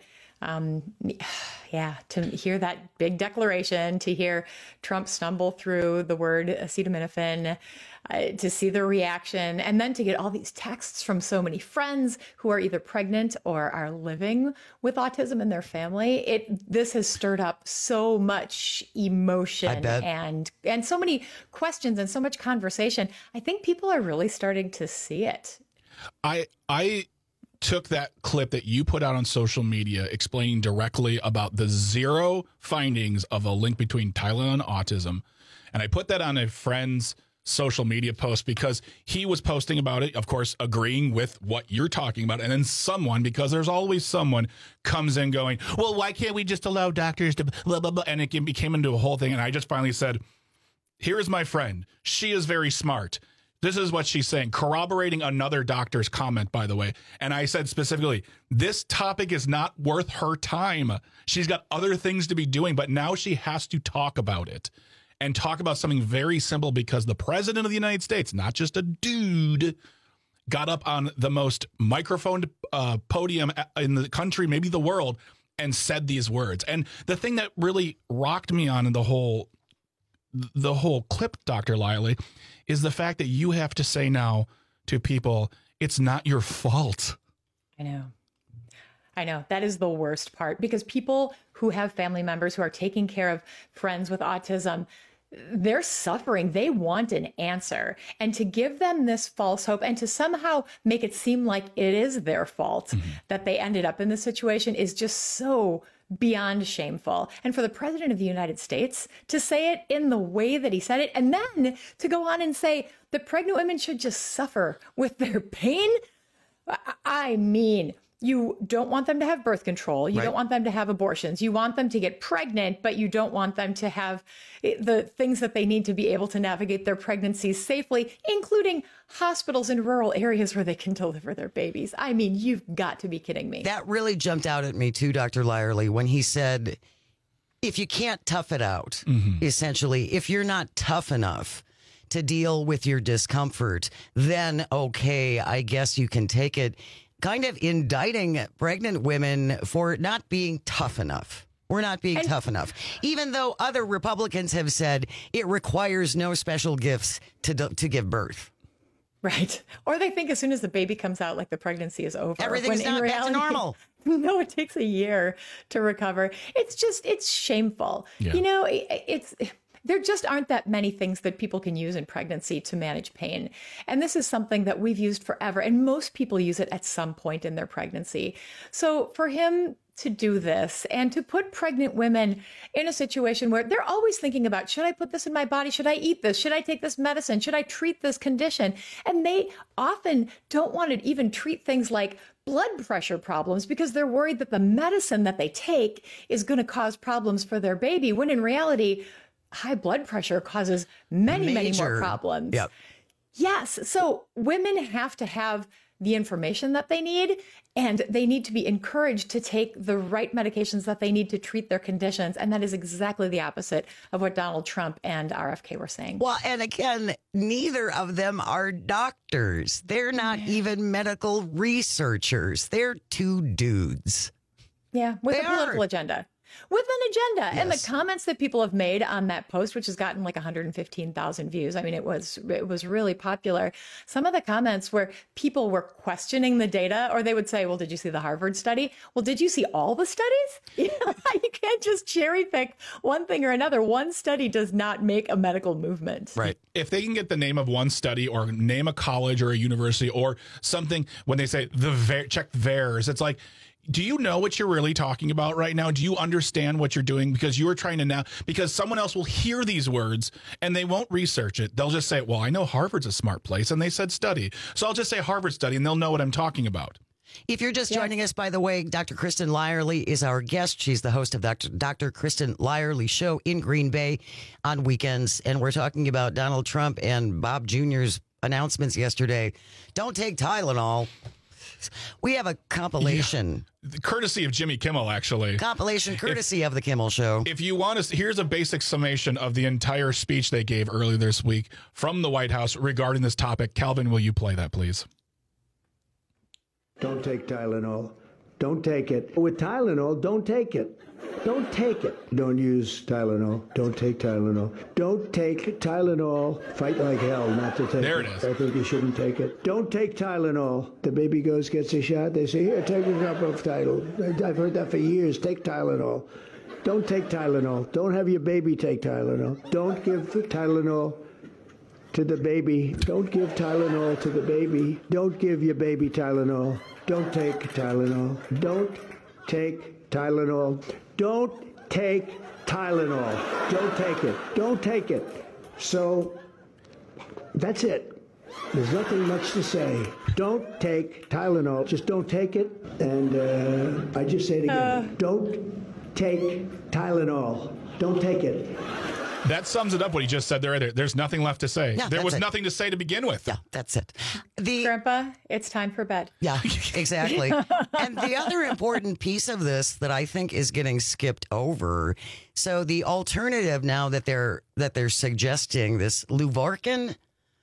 to hear that big declaration, to hear Trump stumble through the word acetaminophen, to see the reaction, and then to get all these texts from so many friends who are either pregnant or are living with autism in their family. This has stirred up so much emotion and so many questions and so much conversation. I think people are really starting to see it. I took that clip that you put out on social media explaining directly about the 0 findings of a link between Tylenol and autism, and I put that on a friend's social media post because he was posting about it, of course, agreeing with what you're talking about. And then someone, because there's always someone, comes in going, well, why can't we just allow doctors to blah, blah, blah? And it became into a whole thing. And I just finally said, here is my friend. She is very smart. This is what she's saying, corroborating another doctor's comment, by the way. And I said specifically, this topic is not worth her time. She's got other things to be doing, but now she has to talk about it. And talk about something very simple because the president of the United States, not just a dude, got up on the most microphoned podium in the country, maybe the world, and said these words. And the thing that really rocked me on in the whole clip, Dr. Liley, is the fact that you have to say now to people, it's not your fault. I know. That is the worst part because people who have family members who are taking care of friends with autism, they're suffering. They want an answer. And to give them this false hope and to somehow make it seem like it is their fault that they ended up in this situation is just so beyond shameful. And for the president of the United States to say it in the way that he said it, and then to go on and say the pregnant women should just suffer with their pain. I mean, you don't want them to have birth control. You don't want them to have abortions. You want them to get pregnant, but you don't want them to have the things that they need to be able to navigate their pregnancies safely, including hospitals in rural areas where they can deliver their babies. I mean, you've got to be kidding me. That really jumped out at me too, Dr. Lyerly, when he said, if you can't tough it out, essentially, if you're not tough enough to deal with your discomfort, then okay, I guess you can take it. Kind of indicting pregnant women for not being tough enough. We're not being tough enough. Even though other Republicans have said it requires no special gifts to give birth. Right. Or they think as soon as the baby comes out, like the pregnancy is over. Everything's not back to normal. No, it takes a year to recover. It's shameful. Yeah. You know, there just aren't that many things that people can use in pregnancy to manage pain. And this is something that we've used forever. And most people use it at some point in their pregnancy. So for him to do this and to put pregnant women in a situation where they're always thinking about, should I put this in my body? Should I eat this? Should I take this medicine? Should I treat this condition? And they often don't want to even treat things like blood pressure problems because they're worried that the medicine that they take is going to cause problems for their baby, when in reality, high blood pressure causes many more problems. Yep. Yes. So women have to have the information that they need, and they need to be encouraged to take the right medications that they need to treat their conditions. And that is exactly the opposite of what Donald Trump and RFK were saying. Well, and again, neither of them are doctors. They're not even medical researchers. They're two dudes. Yeah, with a political agenda. With an agenda. Yes. And the comments that people have made on that post, which has gotten like 115,000 views. I mean, it was really popular. Some of the comments where people were questioning the data, or they would say, well, did you see the Harvard study? Well, did you see all the studies? You can't just cherry pick one thing or another. One study does not make a medical movement. Right. If they can get the name of one study or name a college or a university or something, when they say check VAERS, it's like, do you know what you're really talking about right now? Do you understand what you're doing? Because you are trying to now, because someone else will hear these words and they won't research it. They'll just say, well, I know Harvard's a smart place and they said study. So I'll just say Harvard study and they'll know what I'm talking about. If you're just joining us, by the way, Dr. Kristen Lyerly is our guest. She's the host of Dr. Kristen Lyerly Show in Green Bay on weekends. And we're talking about Donald Trump and Bob Jr.'s announcements yesterday. Don't take Tylenol. We have a compilation. Yeah. Courtesy of Jimmy Kimmel, actually. Compilation courtesy of the Kimmel Show. If you want to, here's a basic summation of the entire speech they gave earlier this week from the White House regarding this topic. Calvin, will you play that, please? Don't take Tylenol. Don't take it. With Tylenol, don't take it. Don't take it. Don't use Tylenol. Don't take Tylenol. Don't take Tylenol. Fight like hell not to take it. There it is. I think you shouldn't take it. Don't take Tylenol. The baby gets a shot. They say, here, take a drop of Tylenol. I've heard that for years. Take Tylenol. Don't take Tylenol. Don't have your baby take Tylenol. Don't give Tylenol to the baby. Don't give Tylenol to the baby. Don't give your baby Tylenol. Don't take Tylenol. Don't take Tylenol. Don't take Tylenol. Don't take it. Don't take it. So That's it. There's nothing much to say. Don't take Tylenol. Just don't take it. And I just say it again. Don't take Tylenol. Don't take it. That sums it up what he just said there. There's nothing left to say. Yeah, there was it. nothing to say to begin with. Yeah, that's it. Grandpa, it's time for bed. Yeah, exactly. And the other important piece of this that I think is getting skipped over. So the alternative now that they're suggesting, this Leuvarcan,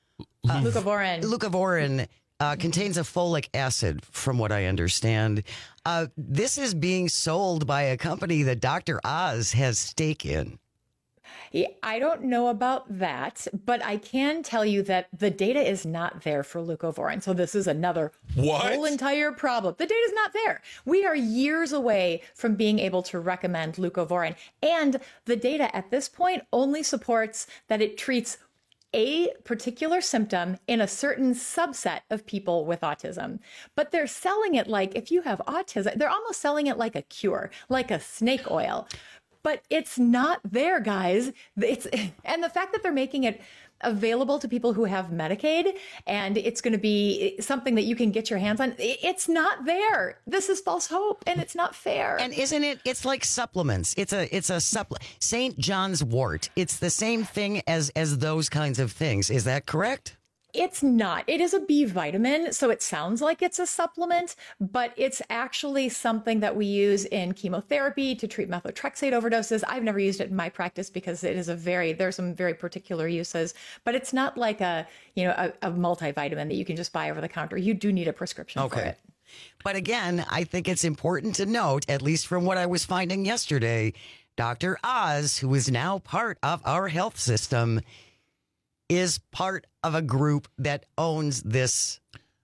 Leucovorin contains a folic acid, from what I understand. This is being sold by a company that Dr. Oz has stake in. Yeah, I don't know about that, but I can tell you that the data is not there for leucovorin. So this is another whole entire problem. The data is not there. We are years away from being able to recommend leucovorin. And the data at this point only supports that it treats a particular symptom in a certain subset of people with autism. But they're selling it like, if you have autism, they're almost selling it like a cure, like a snake oil. But it's not there, guys. And the fact that they're making it available to people who have Medicaid and it's going to be something that you can get your hands on, it's not there. This is false hope and it's not fair. And isn't it? It's like supplements. It's a supplement. St. John's wort. It's the same thing as those kinds of things. Is that correct? It's not. It is a B vitamin, so it sounds like it's a supplement, but it's actually something that we use in chemotherapy to treat methotrexate overdoses. I've never used it in my practice because it is there's some very particular uses, but it's not like a multivitamin that you can just buy over the counter. You do need a prescription for it. But again, I think it's important to note, at least from what I was finding yesterday, Dr. Oz, who is now part of our health system, is part of a group that owns this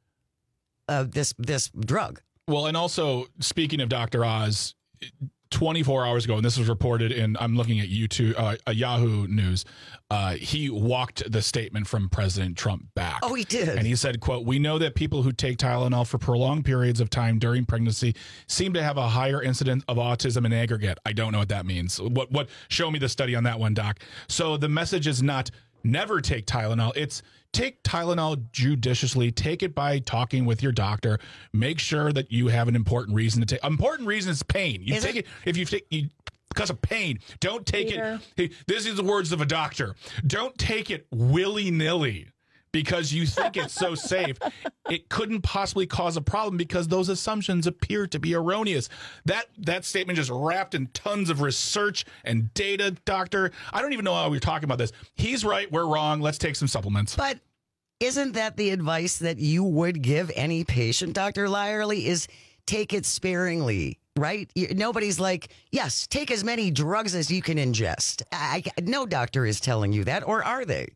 this drug. Well, and also, speaking of Dr. Oz, 24 hours ago, and this was reported in, I'm looking at YouTube, Yahoo News, he walked the statement from President Trump back. Oh, he did. And he said, quote, "We know that people who take Tylenol for prolonged periods of time during pregnancy seem to have a higher incidence of autism in aggregate." I don't know what that means. What? Show me the study on that one, Doc. So the message is not never take Tylenol. It's take Tylenol judiciously. Take it by talking with your doctor. Make sure that you have an important reason to take. Important reason is pain. You take it if you take because of pain. Don't take it. This is the words of a doctor. Don't take it willy-nilly because you think it's so safe. It couldn't possibly cause a problem because those assumptions appear to be erroneous. That statement just wrapped in tons of research and data, doctor. I don't even know how we're talking about this. He's right. We're wrong. Let's take some supplements. But isn't that the advice that you would give any patient, Dr. Lyerly, is take it sparingly, right? Nobody's like, yes, take as many drugs as you can ingest. No doctor is telling you that, or are they?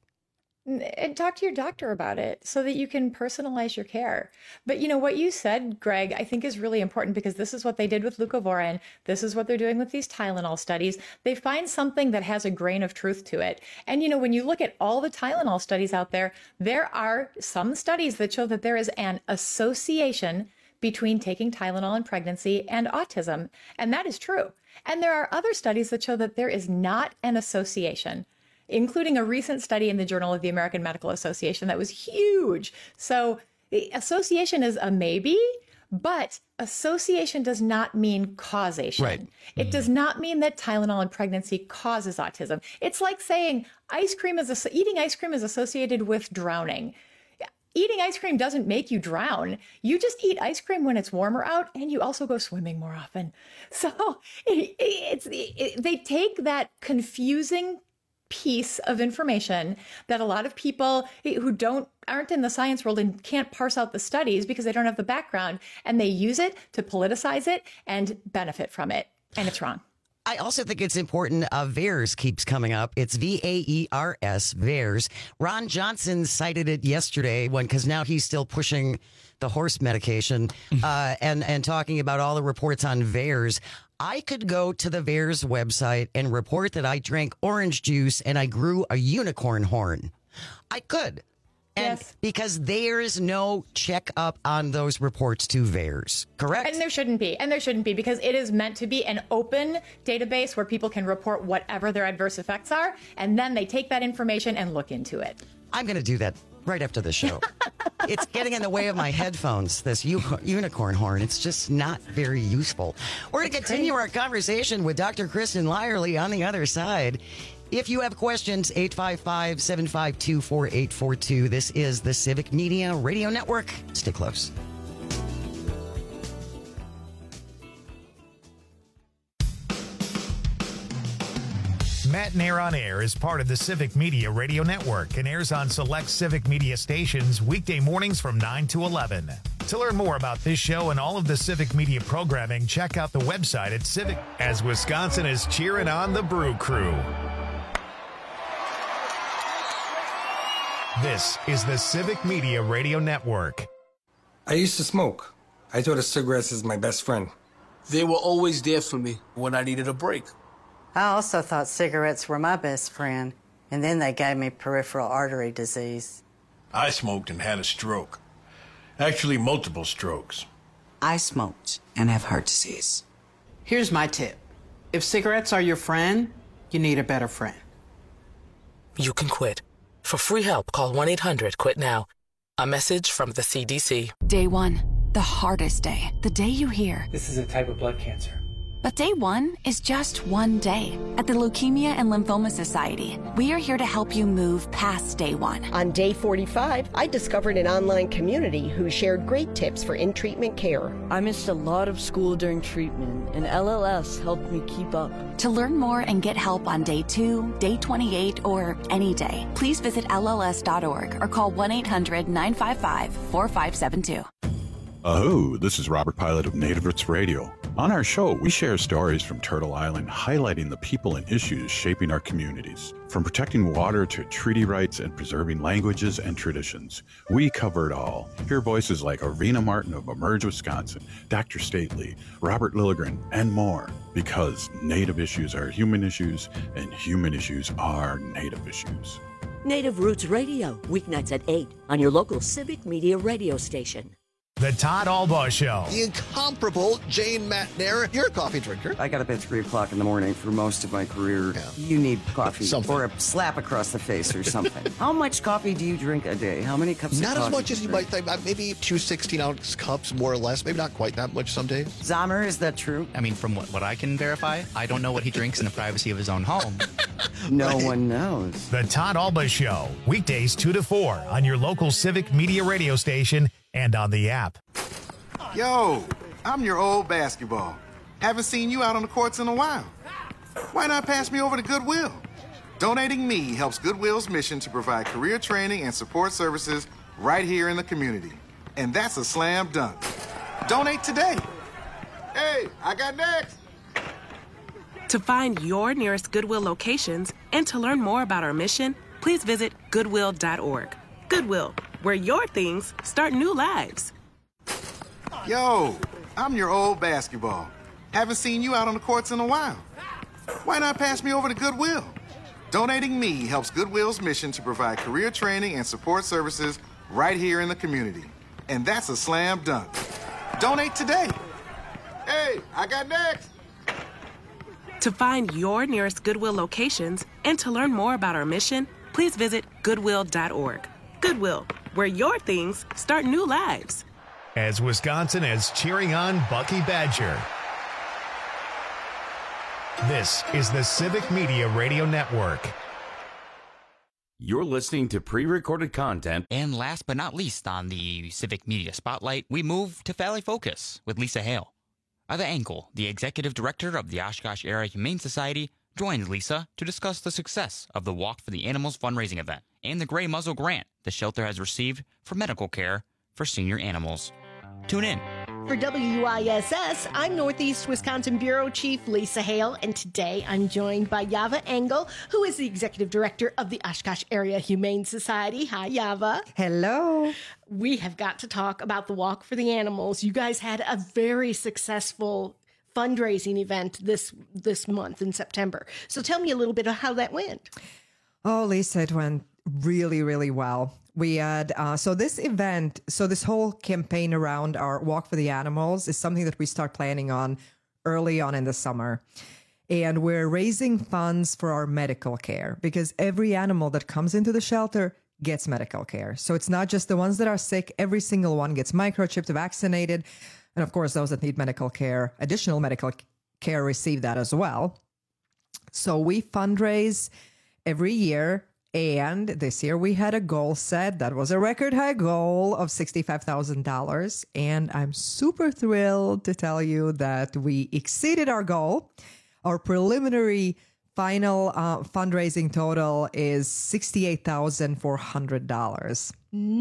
And talk to your doctor about it so that you can personalize your care. But what you said, Greg, I think is really important because this is what they did with leucovorin. This is what they're doing with these Tylenol studies. They find something that has a grain of truth to it. And, when you look at all the Tylenol studies out there, there are some studies that show that there is an association between taking Tylenol in pregnancy and autism. And that is true. And there are other studies that show that there is not an association, including a recent study in the Journal of the American Medical Association that was huge. So the association is a maybe, but association does not mean causation. Right. It does not mean that Tylenol in pregnancy causes autism. It's like saying eating ice cream is associated with drowning. Eating ice cream doesn't make you drown. You just eat ice cream when it's warmer out, and you also go swimming more often. So they take that confusing piece of information that a lot of people who aren't in the science world and can't parse out the studies because they don't have the background, and they use it to politicize it and benefit from it. And it's wrong. I also think it's important. VAERS keeps coming up. It's VAERS, VAERS. Ron Johnson cited it yesterday because now he's still pushing the horse medication and talking about all the reports on VAERS. I could go to the VAERS website and report that I drank orange juice and I grew a unicorn horn. I could. And yes, because there is no checkup on those reports to VAERS, correct? And there shouldn't be. Because it is meant to be an open database where people can report whatever their adverse effects are. And then they take that information and look into it. I'm going to do that right after the show. It's getting in the way of my headphones, this unicorn horn. It's just not very useful. We're going to continue our conversation with Dr. Kristen Lyerly on the other side. If you have questions, 855-752-4842. This is the Civic Media Radio Network. Stay close. Matt Nair on Air is part of the Civic Media Radio Network and airs on select Civic Media stations weekday mornings from 9 to 11. To learn more about this show and all of the Civic Media programming, check out the website at Civic. As Wisconsin is cheering on the Brew Crew. This is the Civic Media Radio Network. I used to smoke. I thought of cigarettes as my best friend. They were always there for me when I needed a break. I also thought cigarettes were my best friend, and then they gave me peripheral artery disease. I smoked and had a stroke. Actually, multiple strokes. I smoked and have heart disease. Here's my tip. If cigarettes are your friend, you need a better friend. You can quit. For free help, call 1-800-QUIT-NOW. A message from the CDC. Day one, the hardest day. The day you hear, this is a type of blood cancer. But day one is just one day. At the Leukemia and Lymphoma Society, we are here to help you move past day one. On day 45, I discovered an online community who shared great tips for in-treatment care. I missed a lot of school during treatment, and LLS helped me keep up. To learn more and get help on day 2, day 28, or any day, please visit LLS.org or call 1-800-955-4572. Aho, this is Robert Pilot of Native Roots Radio. On our show, we share stories from Turtle Island highlighting the people and issues shaping our communities. From protecting water to treaty rights and preserving languages and traditions, we cover it all. Hear voices like Arena Martin of Emerge Wisconsin, Dr. Stately, Robert Lilligren, and more. Because Native issues are human issues, and human issues are Native issues. Native Roots Radio, weeknights at 8 on your local Civic Media radio station. The Todd Albaugh Show. The incomparable Jane Matt Nair. You're a coffee drinker. I got up at 3 o'clock in the morning for most of my career. Yeah. You need coffee or a slap across the face or something. How much coffee do you drink a day? How many cups of coffee? Not as much as you might think. Maybe 2 16-ounce cups, more or less. Maybe not quite that much some days. Zamer, is that true? I mean, from what I can verify, I don't know what he drinks in the privacy of his own home. No one knows. The Todd Albaugh Show, weekdays 2 to 4 on your local Civic Media radio station and on the app. Yo, I'm your old basketball. Haven't seen you out on the courts in a while. Why not pass me over to Goodwill? Donating me helps Goodwill's mission to provide career training and support services right here in the community. And that's a slam dunk. Donate today. Hey, I got next. To find your nearest Goodwill locations and to learn more about our mission, please visit Goodwill.org. Goodwill, where your things start new lives. Yo, I'm your old basketball. Haven't seen you out on the courts in a while. Why not pass me over to Goodwill? Donating me helps Goodwill's mission to provide career training and support services right here in the community. And that's a slam dunk. Donate today. Hey, I got next. To find your nearest Goodwill locations and to learn more about our mission, please visit Goodwill.org. Goodwill, where your things start new lives. As Wisconsin is cheering on Bucky Badger. This is the Civic Media Radio Network. You're listening to pre-recorded content. And last but not least on the Civic Media Spotlight, we move to Valley Focus with Lisa Hale. Ava Engel, the executive director of the Oshkosh Area Humane Society, joins Lisa to discuss the success of the Walk for the Animals fundraising event and the Gray Muzzle grant the shelter has received for medical care for senior animals. Tune in. For WISS, I'm Northeast Wisconsin Bureau Chief Lisa Hale, and today I'm joined by Yava Engel, who is the Executive Director of the Oshkosh Area Humane Society. Hi, Yava. Hello. We have got to talk about the Walk for the Animals. You guys had a very successful fundraising event this month in September. So tell me a little bit of how that went. Oh, Lisa, it went really, really well. We had, this whole campaign around our Walk for the Animals is something that we start planning on early on in the summer. And we're raising funds for our medical care because every animal that comes into the shelter gets medical care. So it's not just the ones that are sick. Every single one gets microchipped, vaccinated. And of course, those that need medical care, additional medical care, receive that as well. So we fundraise every year. And this year we had a goal set that was a record high goal of $65,000. And I'm super thrilled to tell you that we exceeded our goal. Our preliminary final fundraising total is $68,400.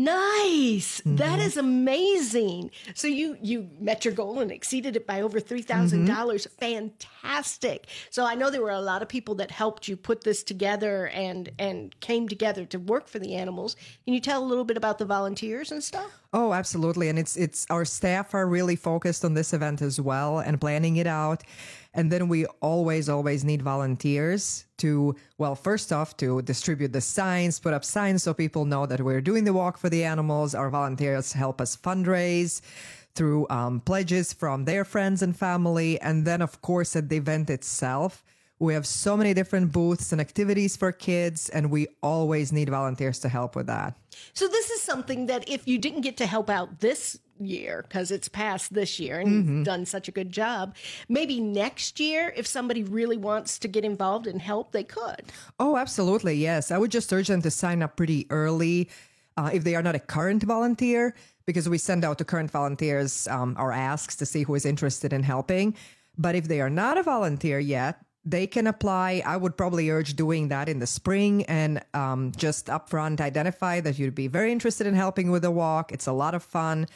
Nice. That is amazing. So you met your goal and exceeded it by over $3,000. Fantastic. So I know there were a lot of people that helped you put this together and came together to work for the animals. Can you tell a little bit about the volunteers and stuff? Oh, absolutely. And it's our staff are really focused on this event as well and planning it out. And then we always need volunteers to, well, first off, to distribute the signs, put up signs so people know that we're doing the walk for the animals. Our volunteers help us fundraise through pledges from their friends and family. And then, of course, at the event itself, we have so many different booths and activities for kids, and we always need volunteers to help with that. So this is something that if you didn't get to help out this year, because it's past this year and you've done such a good job, maybe next year, if somebody really wants to get involved and help, they could. Oh, absolutely. Yes. I would just urge them to sign up pretty early if they are not a current volunteer, because we send out to current volunteers our asks to see who is interested in helping. But if they are not a volunteer yet, they can apply. I would probably urge doing that in the spring and just upfront identify that you'd be very interested in helping with the walk. It's a lot of fun.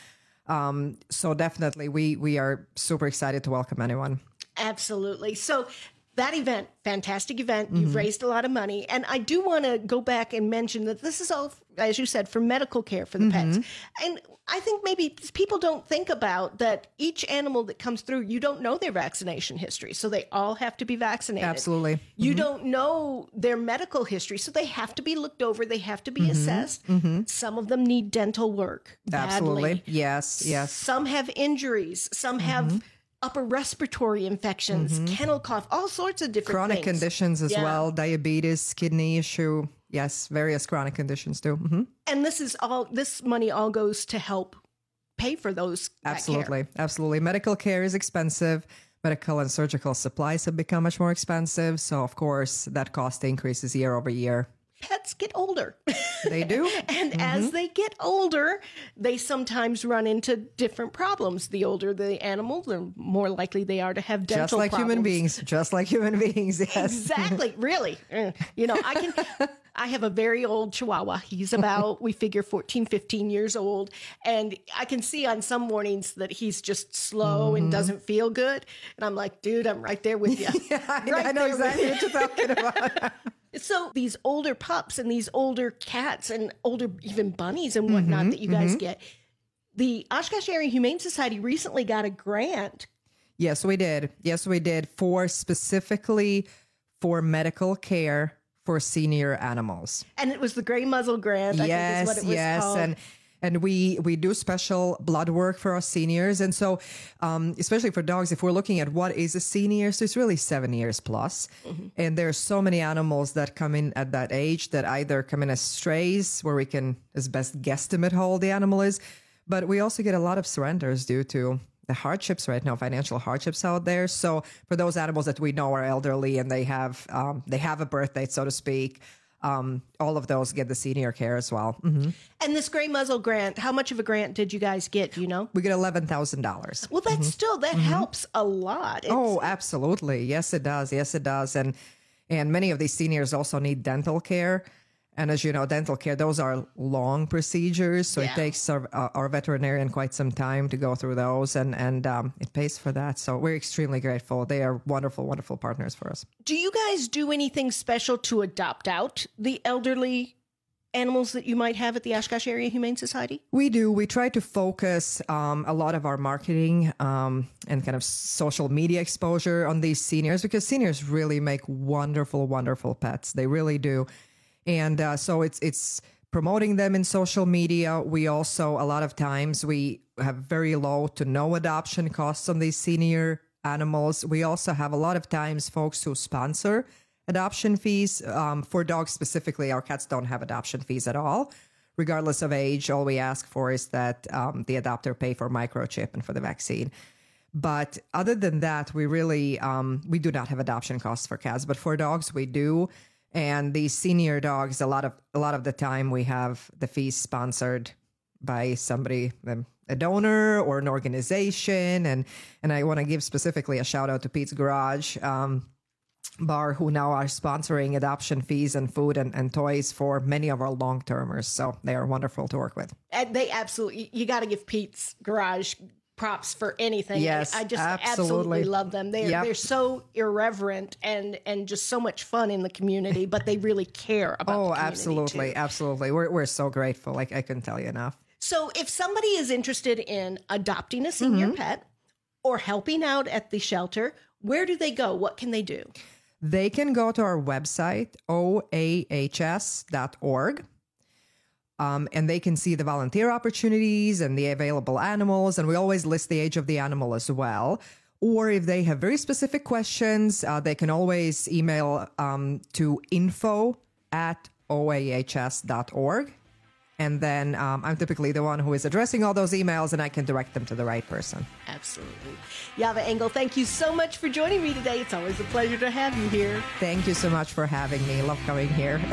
So definitely we are super excited to welcome anyone. Absolutely. So that event, fantastic event. You've raised a lot of money. And I do want to go back and mention that this is all, as you said, for medical care for the pets. And I think maybe people don't think about that each animal that comes through, you don't know their vaccination history. So they all have to be vaccinated. Absolutely. You don't know their medical history. So they have to be looked over. They have to be assessed. Some of them need dental work badly. Absolutely. Yes. Some have injuries. Some have upper respiratory infections, kennel cough, all sorts of different chronic things. Conditions as well, diabetes, kidney issue. Yes, various chronic conditions too. And this money all goes to help pay for those. Absolutely. Medical care is expensive. Medical and surgical supplies have become much more expensive. So of course that cost increases year over year. Pets get older. They do. And as they get older, they sometimes run into different problems. The older the animal, the more likely they are to have dental Just like problems. human beings, yes. Exactly. Really. I have a very old Chihuahua. He's about, we figure 14, 15 years old. And I can see on some mornings that he's just slow and doesn't feel good. And I'm like, dude, I'm right there with you. I know exactly what you're talking about. So these older pups and these older cats and older even bunnies and whatnot that you guys get, the Oshkosh Area Humane Society recently got a grant. Yes, we did. Specifically for medical care for senior animals. And it was the Gray Muzzle Grant, I think is what it was called. And we do special blood work for our seniors. And so, especially for dogs, if we're looking at what is a senior, so it's really 7 years plus. And there's so many animals that come in at that age that either come in as strays, where we can as best guesstimate how old the animal is. But we also get a lot of surrenders due to the hardships right now, financial hardships out there. So for those animals that we know are elderly and they have a birth date, so to speak, all of those get the senior care as well. And this Gray Muzzle Grant, how much of a grant did you guys get? Do you know? We get $11,000. Well, that's still, that helps a lot. Oh, absolutely. Yes, it does. And many of these seniors also need dental care. And as you know, dental care, those are long procedures. So it takes our veterinarian quite some time to go through those, and it pays for that. So we're extremely grateful. They are wonderful, wonderful partners for us. Do you guys do anything special to adopt out the elderly animals that you might have at the Oshkosh Area Humane Society? We do. We try to focus a lot of our marketing and kind of social media exposure on these seniors, because seniors really make wonderful, wonderful pets. They really do. And so it's promoting them in social media. We also, a lot of times, we have very low to no adoption costs on these senior animals. We also have a lot of times folks who sponsor adoption fees. For dogs specifically, our cats don't have adoption fees at all. Regardless of age, all we ask for is that the adopter pay for microchip and for the vaccine. But other than that, we really, we do not have adoption costs for cats, but for dogs we do. And these senior dogs, a lot of the time we have the fees sponsored by somebody, a donor or an organization. And I want to give specifically a shout out to Pete's Garage Bar, who now are sponsoring adoption fees and food and toys for many of our long-termers. So they are wonderful to work with. And they absolutely, you got to give Pete's Garage props for anything. Yes, I just absolutely love them. They're so irreverent and just so much fun in the community, but they really care about the community absolutely, too. Absolutely. We're so grateful. Like, I couldn't tell you enough. So if somebody is interested in adopting a senior pet or helping out at the shelter, where do they go? What can they do? They can go to our website, oahs.org. And they can see the volunteer opportunities and the available animals. And we always list the age of the animal as well. Or if they have very specific questions, they can always email to info@oahs.org. And then I'm typically the one who is addressing all those emails, and I can direct them to the right person. Absolutely. Java Engel, thank you so much for joining me today. It's always a pleasure to have you here. Thank you so much for having me. Love coming here.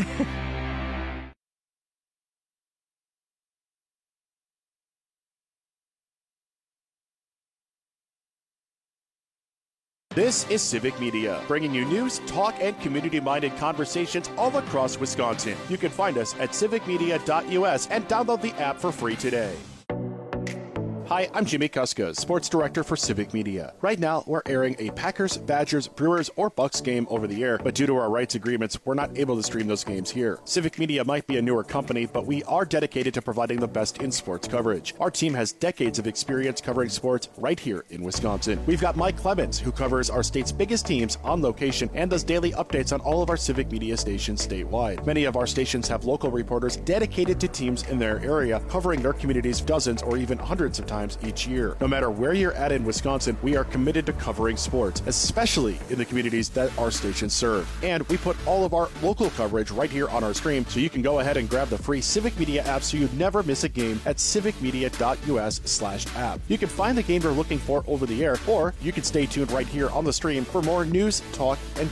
This is Civic Media, bringing you news, talk, and community-minded conversations all across Wisconsin. You can find us at civicmedia.us and download the app for free today. Hi, I'm Jimmy Kuska, Sports Director for Civic Media. Right now, we're airing a Packers, Badgers, Brewers, or Bucks game over the air, but due to our rights agreements, we're not able to stream those games here. Civic Media might be a newer company, but we are dedicated to providing the best in sports coverage. Our team has decades of experience covering sports right here in Wisconsin. We've got Mike Clemens, who covers our state's biggest teams on location and does daily updates on all of our Civic Media stations statewide. Many of our stations have local reporters dedicated to teams in their area, covering their communities dozens or even hundreds of times each year. No matter where you're at in Wisconsin, we are committed to covering sports, especially in the communities that our stations serve. And we put all of our local coverage right here on our stream, so you can go ahead and grab the free Civic Media app so you never miss a game at civicmedia.us/app. You can find the game you're looking for over the air, or you can stay tuned right here on the stream for more news, talk, and